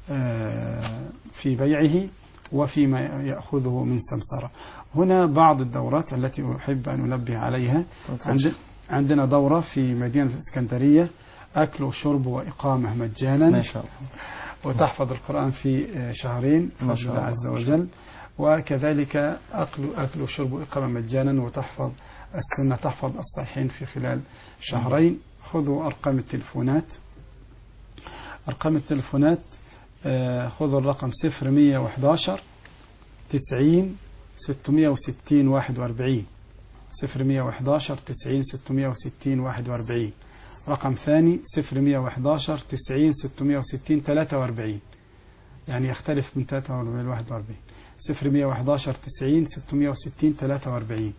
في بيعه وفيما يأخذه من سمسرة. هنا بعض الدورات التي أحب أن أنبه عليها. عندنا دورة في مدينة الإسكندرية، أكل وشرب وإقامة مجانا، ما شاء الله، وتحفظ القرآن في شهرين بفضل الله عز وجل، وكذلك أكل أكل وشرب وإقامة مجانا، وتحفظ السنة، تحفظ الصحيحين في خلال شهرين. خذوا أرقام التلفونات، أرقام التلفونات خذوا الرقم صفر مية وحداشر تسعين ستمية وستين واحد وأربعين، صفر مية وحداشر تسعين ستمية وستين واحد وأربعين. رقم ثاني صفر مية وحداشر تسعين ستمية وستين ثلاثة وأربعين، يعني يختلف من ثلاثة وأربعين ل واحد وأربعين. صفر مية وحداشر تسعين ستمية وستين ثلاثة وأربعين.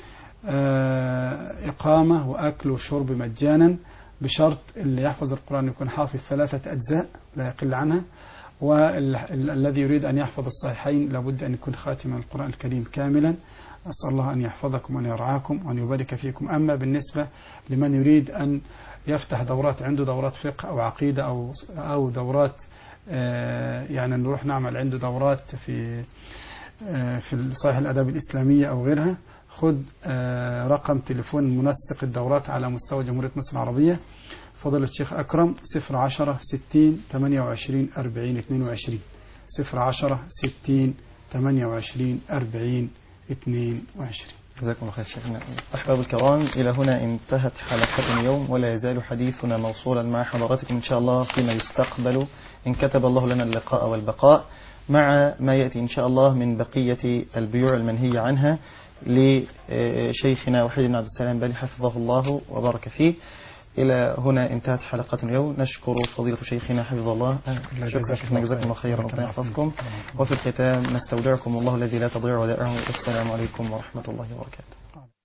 إقامة وأكل وشرب مجانا، بشرط اللي يحفظ القرآن يكون حافظ ثلاثة أجزاء لا يقل عنها، والذي يريد أن يحفظ الصحيحين لابد أن يكون خاتما القرآن الكريم كاملا. أسأل الله أن يحفظكم وأن يرعاكم وأن يبارك فيكم. أما بالنسبة لمن يريد أن يفتح دورات، عنده دورات فقه أو عقيدة أو أو دورات يعني نروح نعمل عنده دورات في في صحيح الآداب الإسلامية أو غيرها، خذ رقم تليفون منسق الدورات على مستوى جمهورية مصر العربية، فضل الشيخ أكرم، صفر عشرة ستين ثمانية وعشرين أربعين اثنين وعشرين، صفر عشرة ستين ثمانية وعشرين أربعين اثنين وعشرين. جزاكم الله خير شيخنا. أحباب الكرام، إلى هنا انتهت حلقة اليوم، ولا يزال حديثنا موصولا مع حضراتكم إن شاء الله فيما يستقبل إن كتب الله لنا اللقاء والبقاء، مع ما يأتي إن شاء الله من بقية البيوع المنهية عنها لشيخنا وحيد بن عبد السلام بالي حفظه الله وبارك فيه. إلى هنا انتهت حلقة اليوم. نشكر فضيلة شيخنا حفظه الله. شكرا شيخنا، جزاكم الله خيرا وربنا يحفظكم. وفي الختام نستودعكم الله الذي لا تضيع ودائعه. والسلام عليكم ورحمة الله وبركاته.